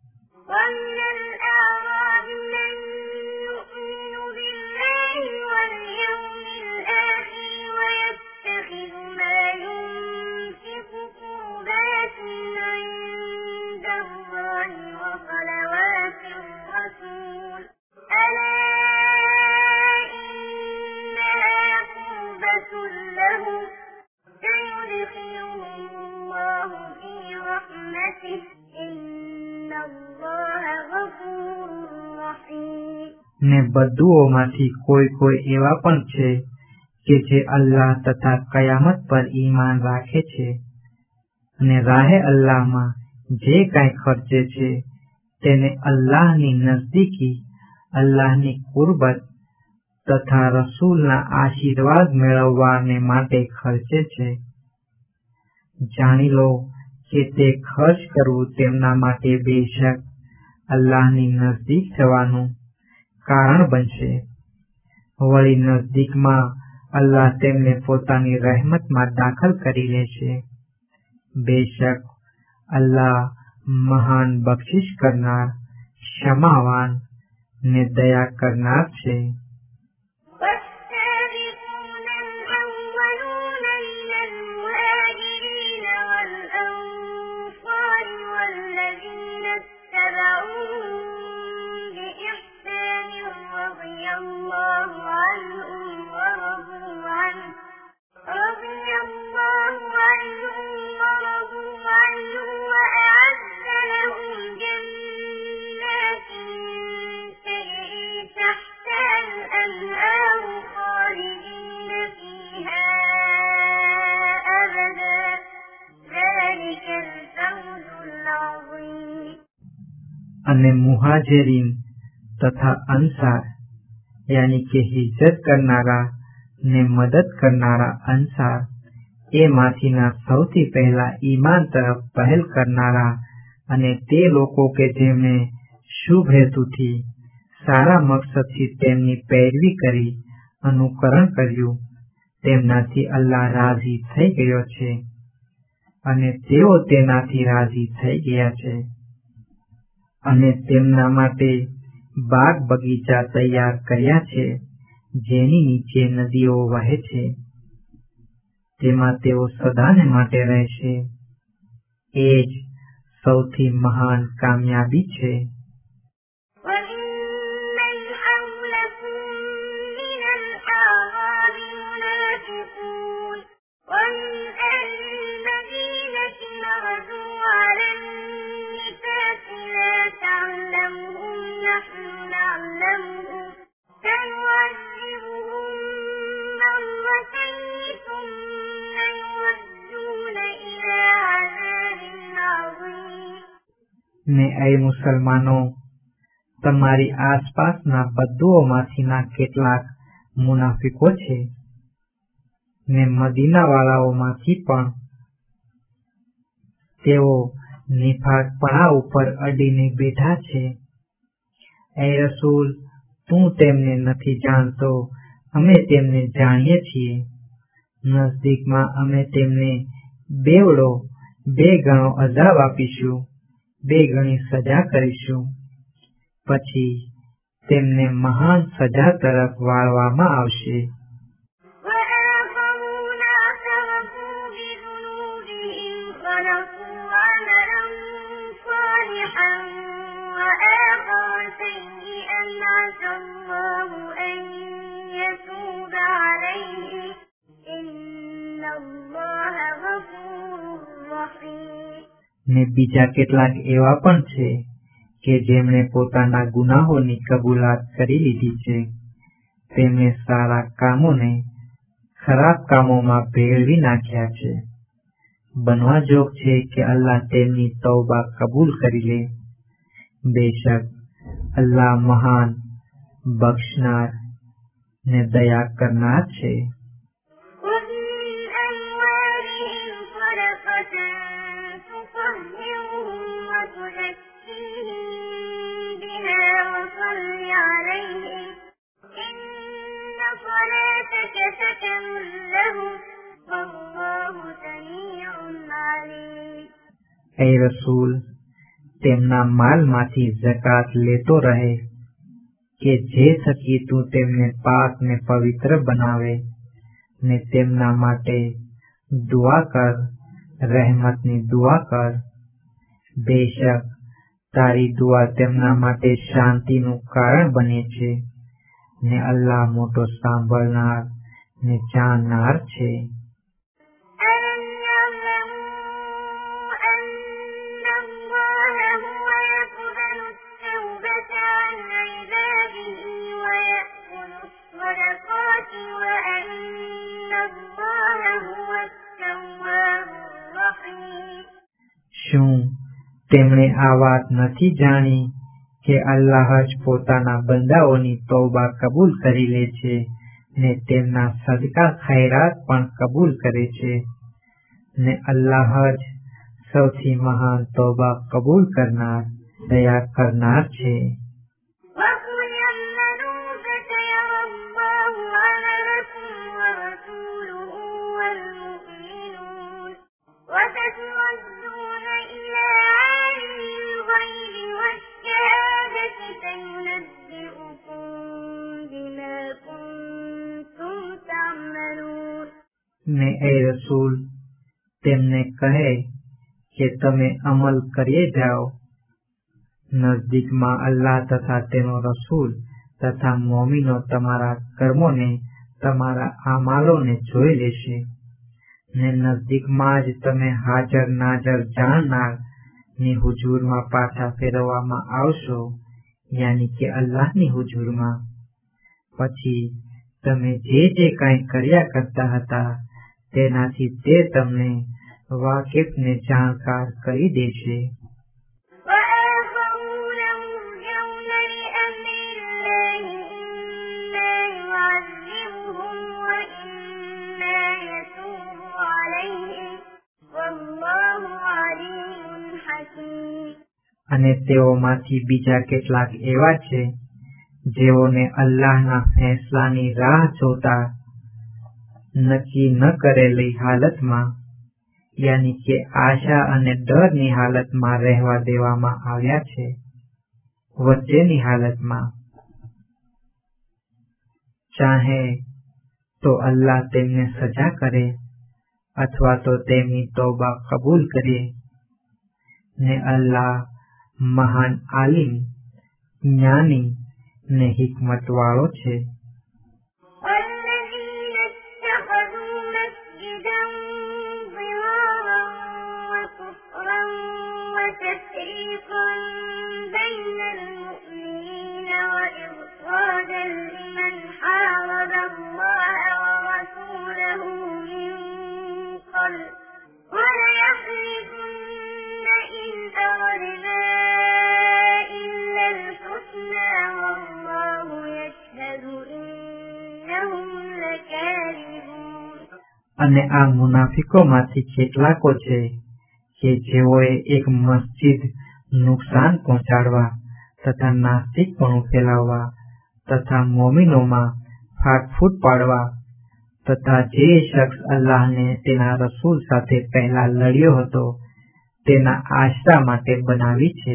ને બધુઓમાંથી કોઈ એવા પણ છે કે જે અલ્લાહ તથા કયામત પર ઈમાન રાખે છે અને રાહે અલ્લાહમાં જે કાંઈ ખર્ચે છે તેને અલ્લાહની નજદીકી અલ્લાહની કુરબત તથા રસૂલના આશીર્વાદ મેળવવાને માટે ખર્ચે છે. જાણી લો કે તે ખર્ચ કરવું તેમના માટે બેશક અલ્લાહની નજદીક જવાનું કારણ બનશે. વળી નજદીકમાં અલ્લાહ તેમને પોતાની રહેમતમાં દાખલ કરી લેશે. બેશક અલ્લાહ મહાન બક્ષિશ કરનાર ક્ષમાવાન ને દયા કરનાર છે. અને મુહાજિરીન તથા અંસાર યાની કે હિજરત કરનારા ને મદદ કરનારા અંસાર એમાંથીના સૌથી પહેલા ઈમાન તરફ પહેલ કરનારા અને તે લોકો કે જેમણે શુભ હેતુથી સારા મકસદથી તેમની પૈરવી કરી અનુકરણ કર્યું તેમનાથી અલ્લાહ રાજી થઈ ગયો છે અને તેઓ તેનાથી રાજી થઈ ગયા છે. અને તેમના માટે બાગ બગીચા તૈયાર કર્યા છે જેની નીચે નદીઓ વહે છે તેમાં તેઓ સદાને માટે રહેશે. એ જ સૌથી મહાન કામયાબી છે. ને એ મુસલમાનો તમારી આસપાસના બધુઓમાંથીના કેટલાક મુનાફિકો છે ને મદીના વાળાઓમાંથી પણ તેઓ નિફાકપણા ઉપર અડીને બેઠા છે. એ રસૂલ, તું તેમને નથી જાણતો, અમે તેમને જાણીએ છીએ. નજદીકમાં અમે તેમને બેવડો 2 ગણો અઝાબ આપીશું, 2 ગણી સજા કરીશું. પછી તેમને મહાન સજા તરફ વાળવામાં આવશે. وآخرون اعترفوا بذنوبهم خلقوا عملا صالحا وآخر سيئا عسى الله أن يتوب عليهم إن الله غفور رحيم. ને બીજા કેટલાક એવા પણ છે કે જેમણે પોતાના ગુનાહોની કબૂલાત કરી લીધી છે. તેમણે સારા કામોને ખરાબ કામોમાં ભેળવી નાખ્યા છે. બનવા જોગ છે કે અલ્લાહ તેમની તૌબા કબૂલ કરી લે. બેશક અલ્લાહ મહાન બક્ષનાર ને દયા કરનાર છે. خذ من أموالهم صدقة تطهرهم وتزكيهم بها وصل عليهم إن صلاتك سكن لهم والله سميع عليم. એ રસૂલ, તેમના માલમાંથી ઝકાત લેતો રહે કે જે થકી તું તેમને પાક ને પવિત્ર બનાવે, ને તેમના માટે દુઆ કર, રહેમતની દુઆ કર. બેશક તારી દુઆ તેમના માટે શાંતિનું કારણ બને છે, ને અલ્લાહ મોટો સાંભળનાર ને જાણનાર છે. ألم يعلموا أن الله هو يقبل التوبة عن عباده ويأخذ الصدقات وأن الله هو التواب الرحيم. શું તેમણે આ વાત નથી જાણી કે અલ્લાહ જ પોતાના બંદાઓની તૌબા કબૂલ કરી લે છે, ને તેમના સદકા ખૈરાત પણ કબૂલ કરે છે, ને અલ્લાહ જ સૌથી મહાન તૌબા કબૂલ કરનાર, દયા કરનાર છે. وقل اعملوا فسيرى الله عملكم ورسوله والمؤمنون وستردون إلى عالم الغيب والشهادة فينبئكم بما كنتم تعملون. ને એ રસૂલ, તેમને કહે કે તમે અમલ કરીએ જાઓ. નજદીકમાં અલ્લાહ તથા તેનો રસૂલ તથા મોમીનો તમારા કર્મોને, તમારા આમાલોને જોઈ લેશે. ને નજદીકમાં જ તમે હાજર નાજર જાણનાર ની હુજૂરમાં પાછા ફેરવવામાં આવશો, યાની કે અલ્લાહની હુજૂરમાં. પછી તમે જે કંઈ કર્યા કરતા હતા તેનાથી તે તમને વાકેફ ને જાણકાર કરી દેશે. وآخرون مرجون لأمر الله إما يعذبهم وإما يتوب عليهم والله عليم حكيم. અને તેઓમાંથી બીજા કેટલાક એવા છે જેઓને અલ્લાહના ફેંસલાની રાહ જોતા નક્કી ન કરેલી હાલતમાં, યાની કે આશા અને ડરની હાલતમાં રહેવા દેવામાં આવ્યા છે. વચ્ચેની હાલતમાં ચાહે તો અલ્લાહ તેમને સજા કરે અથવા તો તેમની તૌબા કબૂલ કરે, ને અલ્લાહ મહાન આલિમ, જ્ઞાની ને હિકમત વાળો છે. والذين اتخذوا مسجدا ضرارا وكفرا وتفريقا بين المؤمنين وإرصادا لمن حارب الله ورسوله من قبل وليحلفن إن أردنا إلا الحسنى والله يشهد إنهم لكاذبون. અને આ મુનાફિકોમાંથી કેટલાકો છે કે જેઓએ એક મસ્જિદ નુકસાન પહોંચાડવા તથા નાસ્તિકપણું ફેલાવવા તથા મોમીનોમાં ફાટફૂટ પાડવા તથા જે શખ્સ અલ્લાહને તેના રસૂલ સાથે પહેલા લડ્યો હતો તેના આશરા માટે બનાવી છે,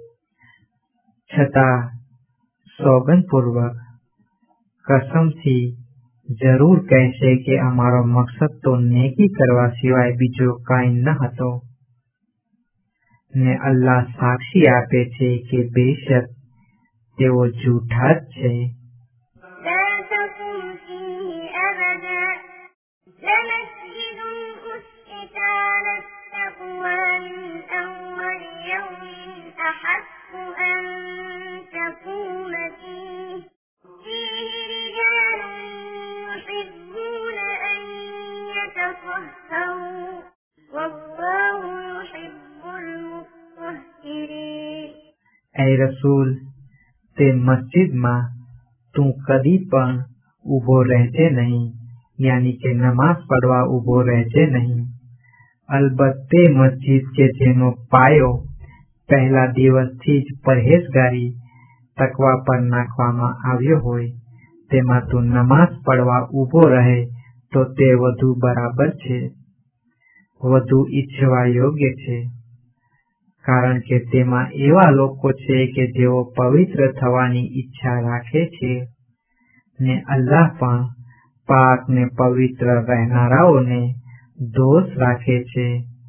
છતાં સોગંદપૂર્વક કસમથી જરૂર કહેશે કે અમારો મકસદ તો નેકી કરવા સિવાય બીજો કાંઈ ન હતો, ને અલ્લાહ સાક્ષી આપે છે કે બેશક તેઓ જૂઠા જ છે. ऐ रसूल, તે મસ્જિદમાં તું કદી પણ ઊભો રહેજે નહીં, યાની કે નમાઝ પડવા ઊભો રહેજે નહીં. અલબત્ત તે મસ્જિદ કે જેનો પાયો પહેલા દિવસથી જ પરહેજગારી તકવા પર નાખવામાં આવ્યો હોય તેમાં તું નમાઝ પડવા ઊભો રહે તો તે વધુ બરાબર છે, વધુ ઈચ્છવા યોગ્ય છે, કારણ કે તેમાં એવા લોકો છે કે જેઓ પવિત્ર થવાની ઈચ્છા રાખે છે, ને અલ્લાહ પણ પાક ને પવિત્ર રહેનારાઓને દોષ રાખે છે.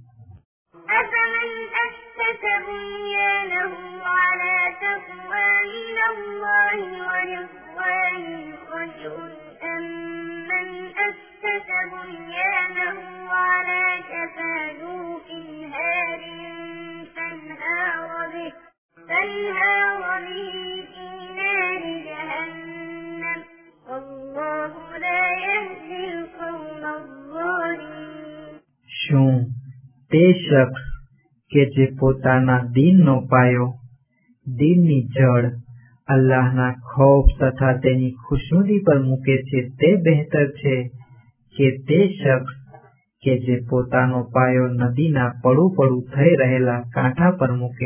શું તે શખ્સ કે જે પોતાના દીનનો પાયો, દીનની જડ અલ્લાહના ખૌફ તથા તેની ખુશનુદી પર મૂકે છે તે બહેતર છે કે તે શખ્સ કે જે પોતાનો પાયો નદીના પડું થઈ રહેલા કાંઠા પર મૂકે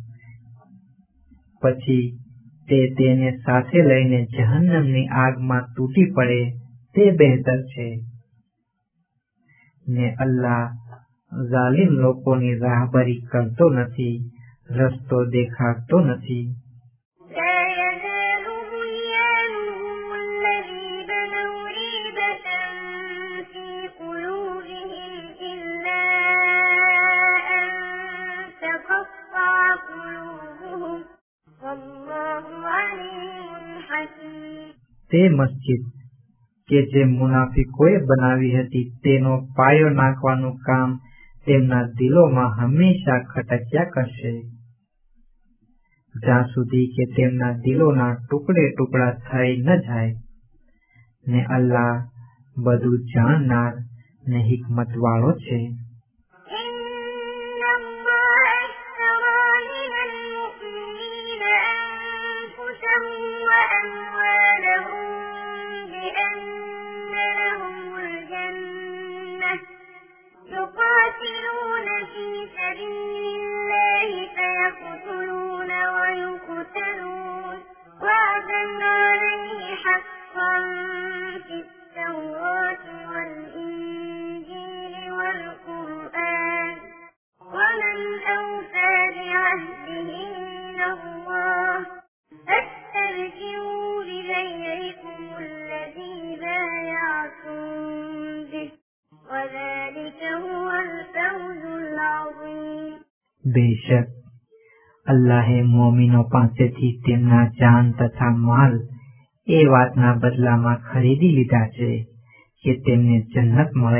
પછી તે તેને સાથે લઈને જહન્નમની આગમાં તૂટી પડે તે બહેતર છે. ને અલ્લાહ ઝાલિમ લોકોની રાહબરી કરતો નથી, રસ્તો દેખાડતો નથી. તે મસ્જિદ કે જે મુનાફિકોએ બનાવી હતી તેનો પાયો નાખવાનું કામ તેમના દિલોમાં હંમેશા ખટક્યા કરશે, જ્યાં સુધી કે તેમના દિલોના ટુકડા થઈ ન જાય. ને અલ્લાહ બધું જાણનાર ને હિકમત વાળો છે. બેશક અલ્લાહે મોમીનો પાસેથી તેમના જાન તથા માલ એ વાતના બદલામાં ખરીદી લીધા છે કે તેમને જન્નત મળે.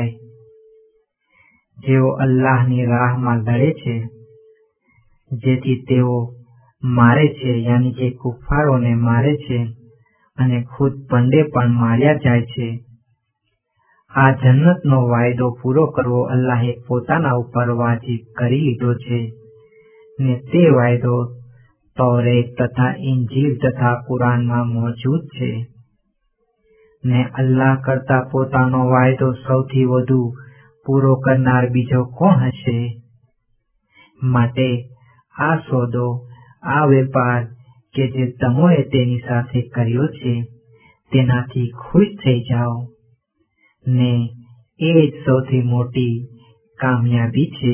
જેઓ અલ્લાહની રાહમાં લડે છે જેથી તેઓ મારે છે, યાની કે કુફારોને મારે છે અને ખુદ પંડે પણ માર્યા જાય છે. આ જન્નતનો વાયદો પૂરો કરવો અલ્લાહે પોતાના ઉપર વાજિબ કરી લીધો છે, ને તે વાયદો તૌરેત તથા ઇંજીલ તથા કુરાનમાં મોજૂદ છે. ને અલ્લાહ કરતા પોતાનો વાયદો સૌથી વધુ પૂરો કરનાર બીજો કોણ હશે? માટે આ સોદો, આ વેપાર કે જે તમોએ તેની સાથે કર્યો છે તેનાથી ખુશ થઈ જાઓ ને એ જ સૌથી મોટી કામયાબી છે.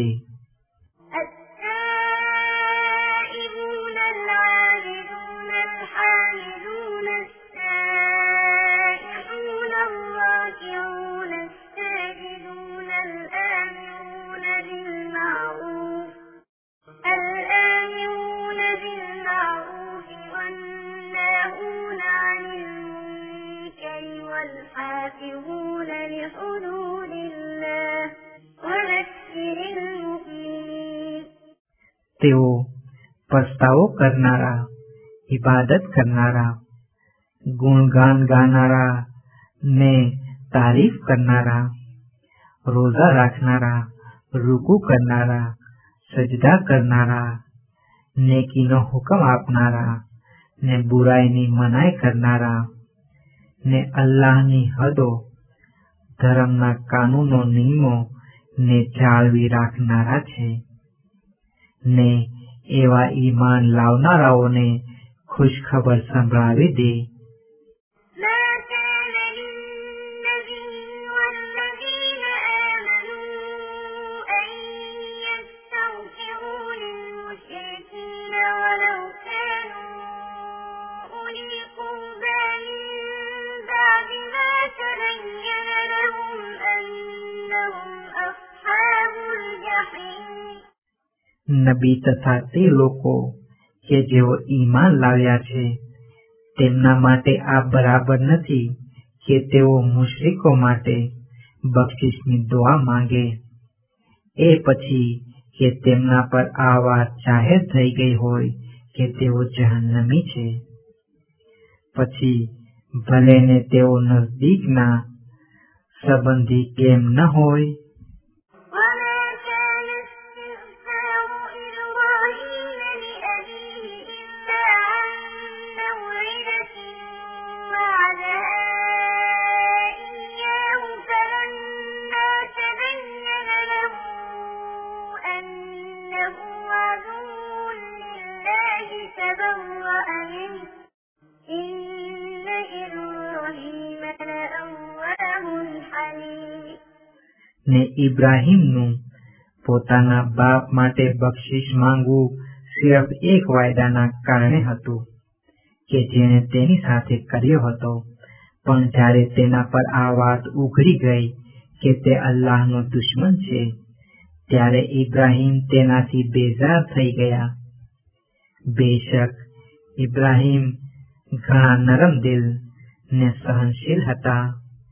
તેઓ પસ્તાવો કરનારા, ઇબાદત કરનારા, ગુણગાન ગાનારા ને તારીફ કરનારા, રોઝા રાખનારા, રૂકુ કરનારા, સજદા કરનારા, નેકીનો હુકમ આપનારા ને બુરાઈની મનાઈ કરનારા ને અલ્લાહની હદો, ધર્મના કાનૂનો નિયમો ને જાળવી રાખનારા છે. ને એવા ઈમાન લાવનારાઓને ખુશખબર સંભળાવી દે. નબી તથા તે લોકો કે જેઓ ઈમાન લાવ્યા છે તેમના માટે આ બરાબર નથી કે તેઓ મુશ્રિકો માટે બક્ષિસની દુઆ માંગે એ પછી કે તેમના પર આ વાત જાહેર થઈ ગઈ હોય કે તેઓ જહન્નમી છે. પછી ભલે ને તેઓ નજદીકના સંબંધી કેમ ન હોય. ને ઇબ્રાહીમનું પોતાના બાપ માટે બક્ષિસ માંગવું સિર્ફ એક વાયદાના કારણે હતું કે જેને તેની સાથે કર્યો હતો, પણ જ્યારે તેના પર આ વાત ઉઘડી ગઈ કે તે અલ્લાહનો દુશ્મન છે ત્યારે ઇબ્રાહીમ તેનાથી બેઝાર થઈ ગયા. બેશક ઇબ્રાહીમ ઘણા નરમ દિલ ને સહનશીલ હતા.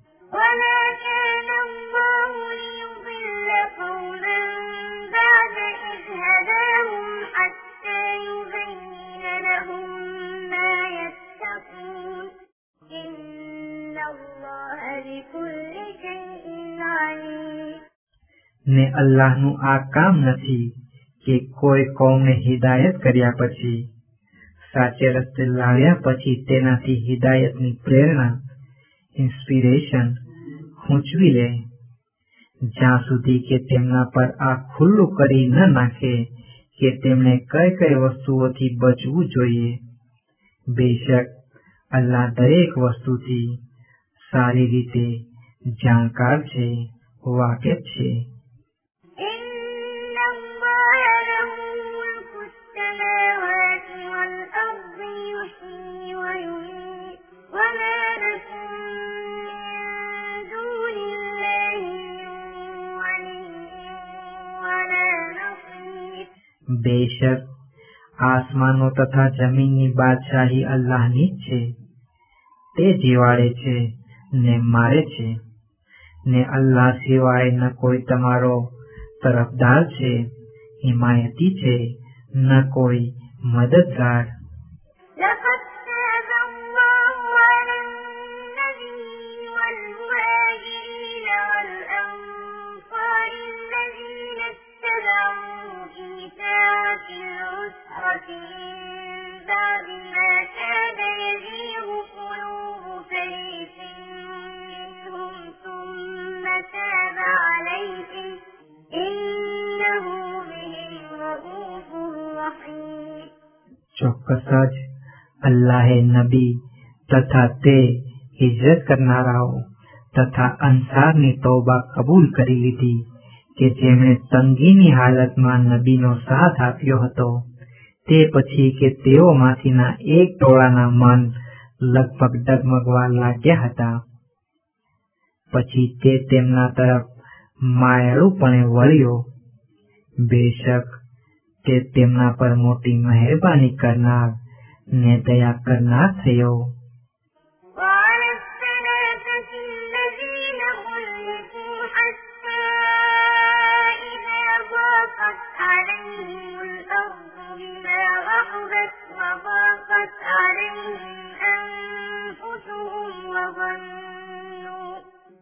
ને અલ્લાહનું આ કામ નથી કે કોઈ કોમને હિદાયત કર્યા પછી, સાચે રસ્તે લાવ્યા પછી તેનાથી હિદાયતની પ્રેરણા, ઇન્સ્પિરેશન ખૂંચવી લે, જ્યાં સુધી કે તેમના પર આ ખુલ્લું કરી ન નાખે કે તેમણે કઈ કઈ વસ્તુઓથી બચવું જોઈએ. બેશક અલ્લાહ દરેક વસ્તુથી સારી રીતે જાણકાર છે, વાકેફ છે. બેશક આસમાનો તથા જમીનની બાદશાહી અલ્લાહની જ છે. તે જીવાડે છે ને મારે છે, ને અલ્લાહ સિવાય ન કોઈ તમારો તરફદાર છે, હિમાયતી છે, ન કોઈ મદદગાર. ચોક્કસ જ અલ્લાહે નબી તથા તે હિજરત કરનારાઓ તથા અંસારની તૌબા કબૂલ કરી લીધી કે જેમણે તંગીની હાલતમાં નબીનો સાથ આપ્યો હતો, તે પછી કે તેઓમાંથીના એક ટોળાના મન લગભગ ડગમગવા લાગ્યા હતા. પછી તે તેમના તરફ માયાળુપણે વળ્યો. બેશક તે તેમના પર મોટી મહેરબાની કરનાર ને દયા કરનાર થયો. وضاقت عليهم أنفسهم وظنوا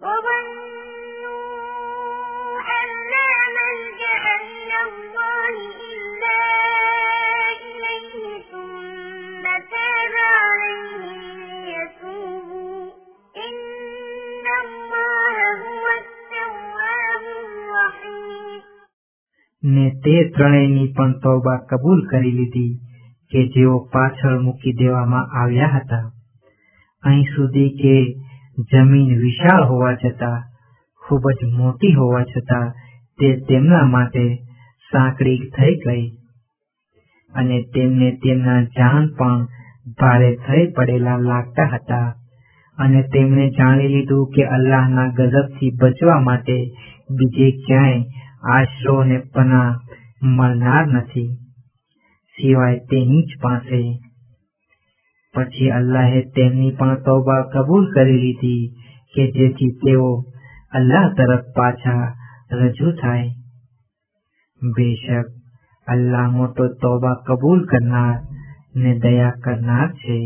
أن لا ملجأ من الله إلا إليه ثم تاب عليهم ليتوبوا إن الله هو التواب الرحيم. ને તે ત્રણેયની પણ તૌબા કબૂલ કરી લીધી કે જેઓ પાછળ મૂકી દેવામાં આવ્યા હતા. અહીં સુધી કે જમીન વિશાળ હોવા છતાં, ખૂબ જ મોટી હોવા છતાં તે તેમના માટે સાંકડી થઈ ગઈ અને તેમને તેમના જાન પણ ભારે થઈ પડેલા લાગતા હતા. અને તેમણે જાણી લીધું કે અલ્લાહના ગજબથી બચવા માટે બીજે ક્યાંય આશરો અને પનાહ મળનાર નથી સિવાય તેની જ પાસે. પછી અલ્લાહે તેમની પણ તૌબા કબૂલ કરી લીધી કે જેથી તેઓ અલ્લાહ તરફ પાછા રજૂ થાય. બેશક અલ્લાહ મોટો તૌબા કબૂલ કરનાર ને દયા કરનાર છે.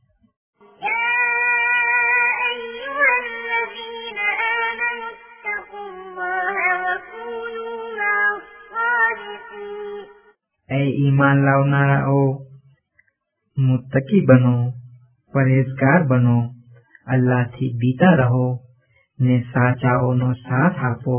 એ ઈમાન લાવનારાઓ, મુત્તકી બનો, પરેઝગાર બનો, અલ્લાહથી બીતા રહો ને સાચાઓનો સાથ આપો.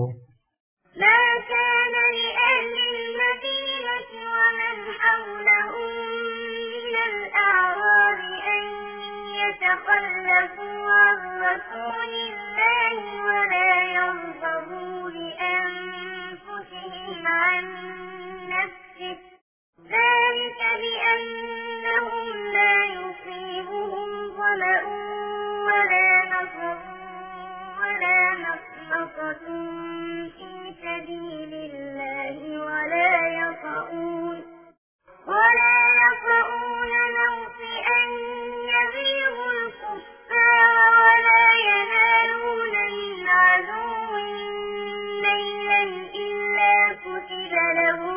ذلك بأنهم لا يصيبهم ظمأ ولا نصب ولا مخمصة في سبيل الله ولا يطؤون موطئا يغيظ الكفار ولا ينالون من عدو نيلا إلا كتب لهم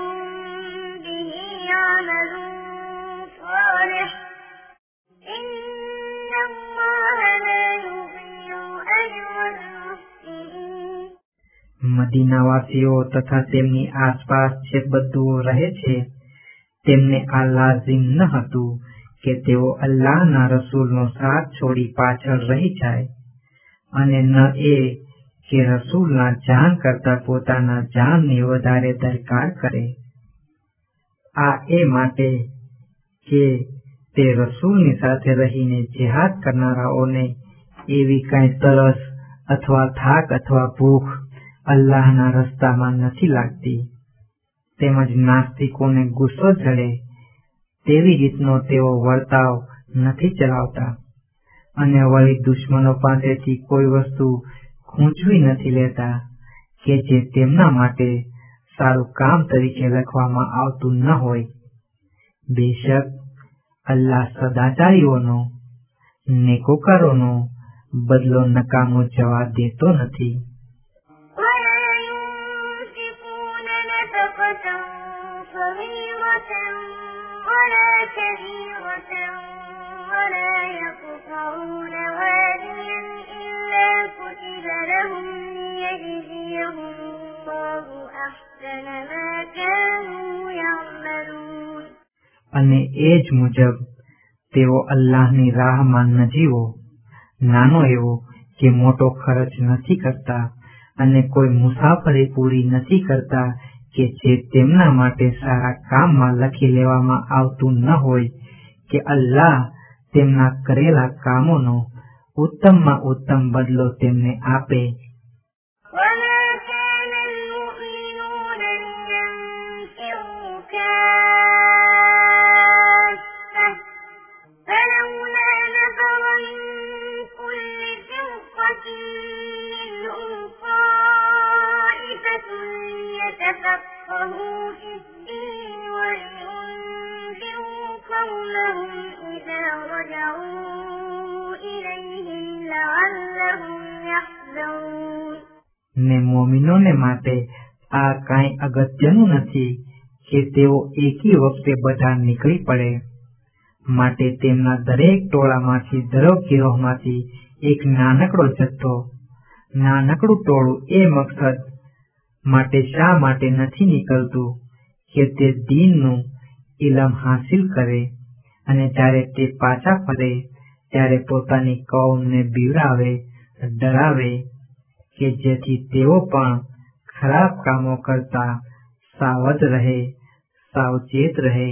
عمل صالح إن الله لا يضيع أجر المحسنين. મદીનાવાસીઓ તથા તેમની આસપાસ જે બધું રહે છે તેમને આ લાઝિમ ન હતું કે તેઓ અલ્લાહના રસૂલનો સાથ છોડી પાછળ રહી જાય, અને ન એ કે રસૂલના જાન કરતા પોતાના જાનની વધારે દરકાર કરે. આ એ માટે કે તે રસૂલની સાથે રહીને જેહાદ કરનારાઓને એવી કાંઈ તરસ અથવા થાક અથવા ભૂખ અલ્લાહના રસ્તામાં નથી લાગતી, તેમજ નાસ્તિકોને ગુસ્સો ચડે તેવી રીતનો તેઓ વર્તાવ નથી ચલાવતા, અને વળી દુશ્મનો પાસેથી કોઈ વસ્તુ ખૂંચવી નથી લેતા કે જે તેમના માટે સારું કામ તરીકે લખવામાં આવતું ન હોય. બેશક અલ્લાહ સદાચારીઓનો, નેકોકારોનો બદલો નકામો જવા દેતો નથી. અને એ જ મુજબ તેઓ અલ્લાહની રાહમાં નજીવો, નાનો એવો કે મોટો ખર્ચ નથી કરતા, અને કોઈ મુસાફરી પૂરી નથી કરતા કે જે તેમના માટે સારા કામમાં લખી લેવામાં આવતું ન હોય કે અલ્લાહ તેમના કરેલા કામોનો ઉત્તમમાં ઉત્તમ બદલો તેમને આપે. وما كان المؤمنون لينفروا كافة فلولا نفر من كل فرقة منهم طائفة ليتفقهوا في الدين ولينذروا قومهم إذا رجعوا إليهم لعلهم يحذرون. ને મોમિનોને માટે આ કાંઈ અગત્યનું નથી કે તેઓ એકી વખતે બધા નીકળી પડે. માટે તેમના દરેક ટોળામાંથી દરેક ગિરોહમાંથી એક નાનકડો જથ્થો, નાનકડું ટોળું એ મકસદ માટે શા માટે નથી નીકળતું કે તે દીનનું ઇલમ હાસિલ કરે અને જ્યારે તે પાછા ફરે ત્યારે પોતાની કૌમને બીવડાવે, ડરાવે કે જેથી તેઓ પણ ખરાબ કામો કરતા સાવધ રહે, સાવચેત રહે.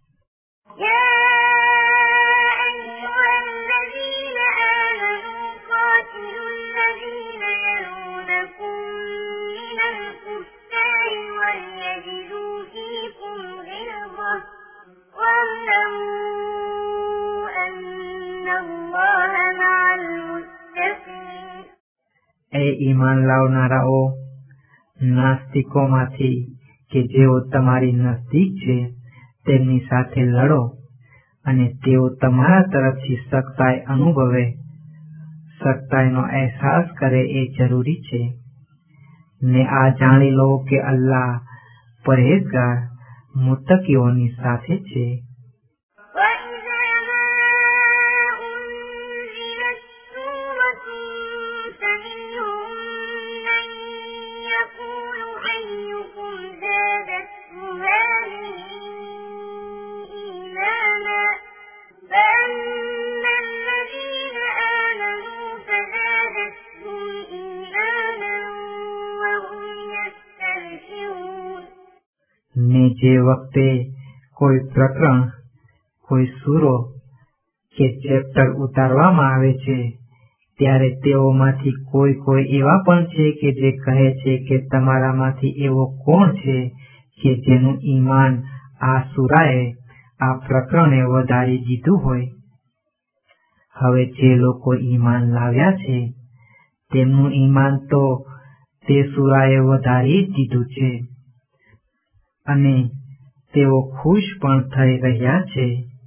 એ ઈમાન લાવનારાઓ, નાસ્તિકોમાંથી કે જેઓ તમારી નજદીક છે તેમની સાથે લડો અને તેઓ તમારા તરફથી સખ્તાઈ અનુભવે, સખ્તાઈનો અહેસાસ કરે એ જરૂરી છે. ને આ જાણી લો કે અલ્લાહ પરહેજગાર મુત્તકીઓની સાથે છે. ને જે વખતે કોઈ પ્રકરણ, કોઈ સૂરો કે ચેપ્ટર ઉતારવામાં આવે છે ત્યારે તેઓમાંથી કોઈ એવા પણ છે કે જે કહે છે કે તમારામાંથી એવો કોણ છે કે જેનું ઈમાન આ સૂરાએ, આ પ્રકરણે વધારી દીધું હોય. હવે જે લોકો ઈમાન લાવ્યા છે તેમનું ઈમાન તો તે સૂરાએ વધારી જ દીધું છે અને તેઓ ખુશ પણ થઈ રહ્યા છે.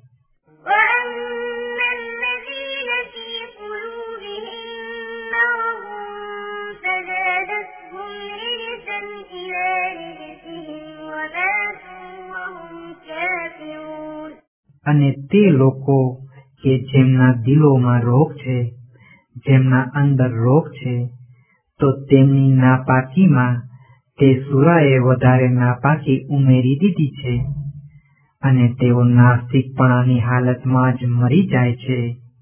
અને તે લોકો કે જેમના દિલોમાં રોગ છે, જેમના અંદર રોગ છે, તો તેમની નાપાકીમાં તે સૂરાએ વધારે નાપાકી ઉમેરી દીધી છે અને તેઓ નાસ્તિકપણાની હાલતમાં જ મરી જાય છે.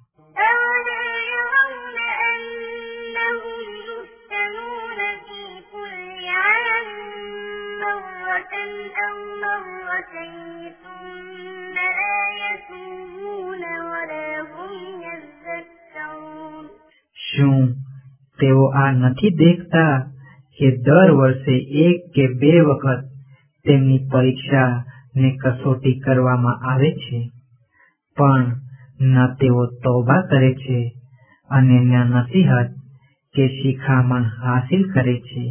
શું તેઓ આ નથી દેખતા કે દર વર્ષે 1 કે 2 વખત તેમની પરીક્ષા ને કસોટી કરવામાં આવે છે, પણ ન તેઓ તૌબા કરે છે અને ન નસીહત કે શિખામણ હાસિલ કરે છે.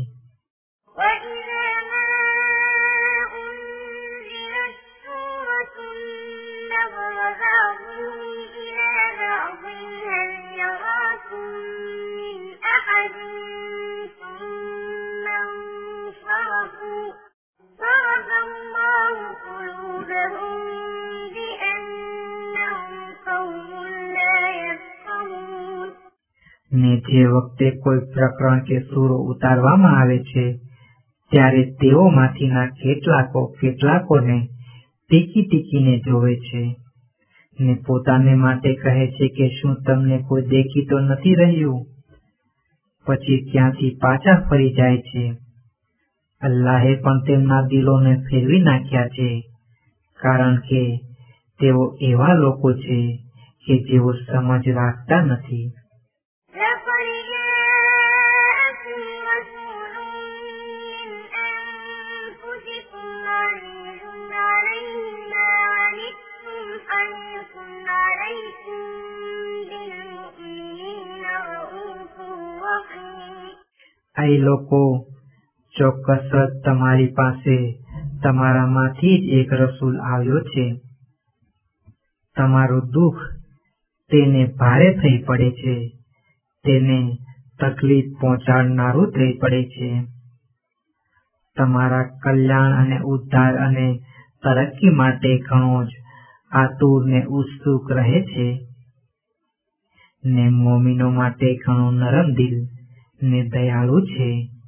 ને જે વખતે કોઈ પ્રકરણ કે સૂરો ઉતારવામાં આવે છે ત્યારે તેઓમાંથીના કેટલાકોને ટીકીને જોવે છે ને પોતાને માટે કહે છે કે શું તમને કોઈ દેખી તો નથી રહ્યું? પછી ત્યાંથી પાછા ફરી જાય છે અલ્લાહે પણ તેમના દિલોને ફેરવી નાખ્યા છે, કારણ કે તેઓ એવા લોકો છે કે જેઓ સમજ રાખતા નથી. لقد جاءكم رسول من أنفسكم عزيز عليه ما عنتم حريص عليكم بالمؤمنين رؤوف رحيم. આ લોકો ચોક્કસ જ તમારી પાસે તમારામાંથી જ એક રસૂલ આવ્યો છે. તમારું દુઃખ તેને ભારે થઈ પડે છે, તેને તકલીફ પહોંચાડનારું થઈ પડે છે. તમારા કલ્યાણ અને ઉદ્ધાર અને તરક્કી માટે ઘણો જ આતુર ને ઉત્સુક રહે છે, ને મોમીનો માટે ઘણો નરમ દિલ ને દયાળુ છે.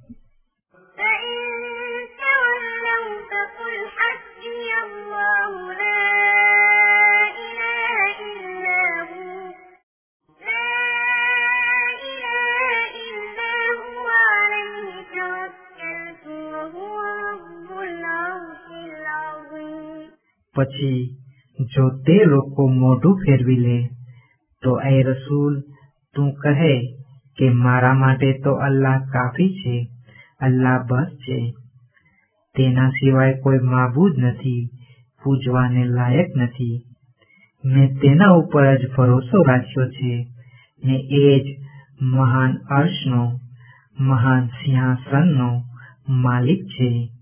પછી જો તે લોકો મોઢું ફેરવી લે તો એ રસૂલ તું કહે કે મારા માટે તો અલ્લાહ કાફી છે, અલ્લાહ બસ છે, તેના સિવાય કોઈ માબૂદ નથી, પૂજવાને લાયક નથી. મેં તેના ઉપર જ ભરોસો રાખ્યો છે ને એ જ મહાન અર્શનો, મહાન સિંહાસનનો માલિક છે.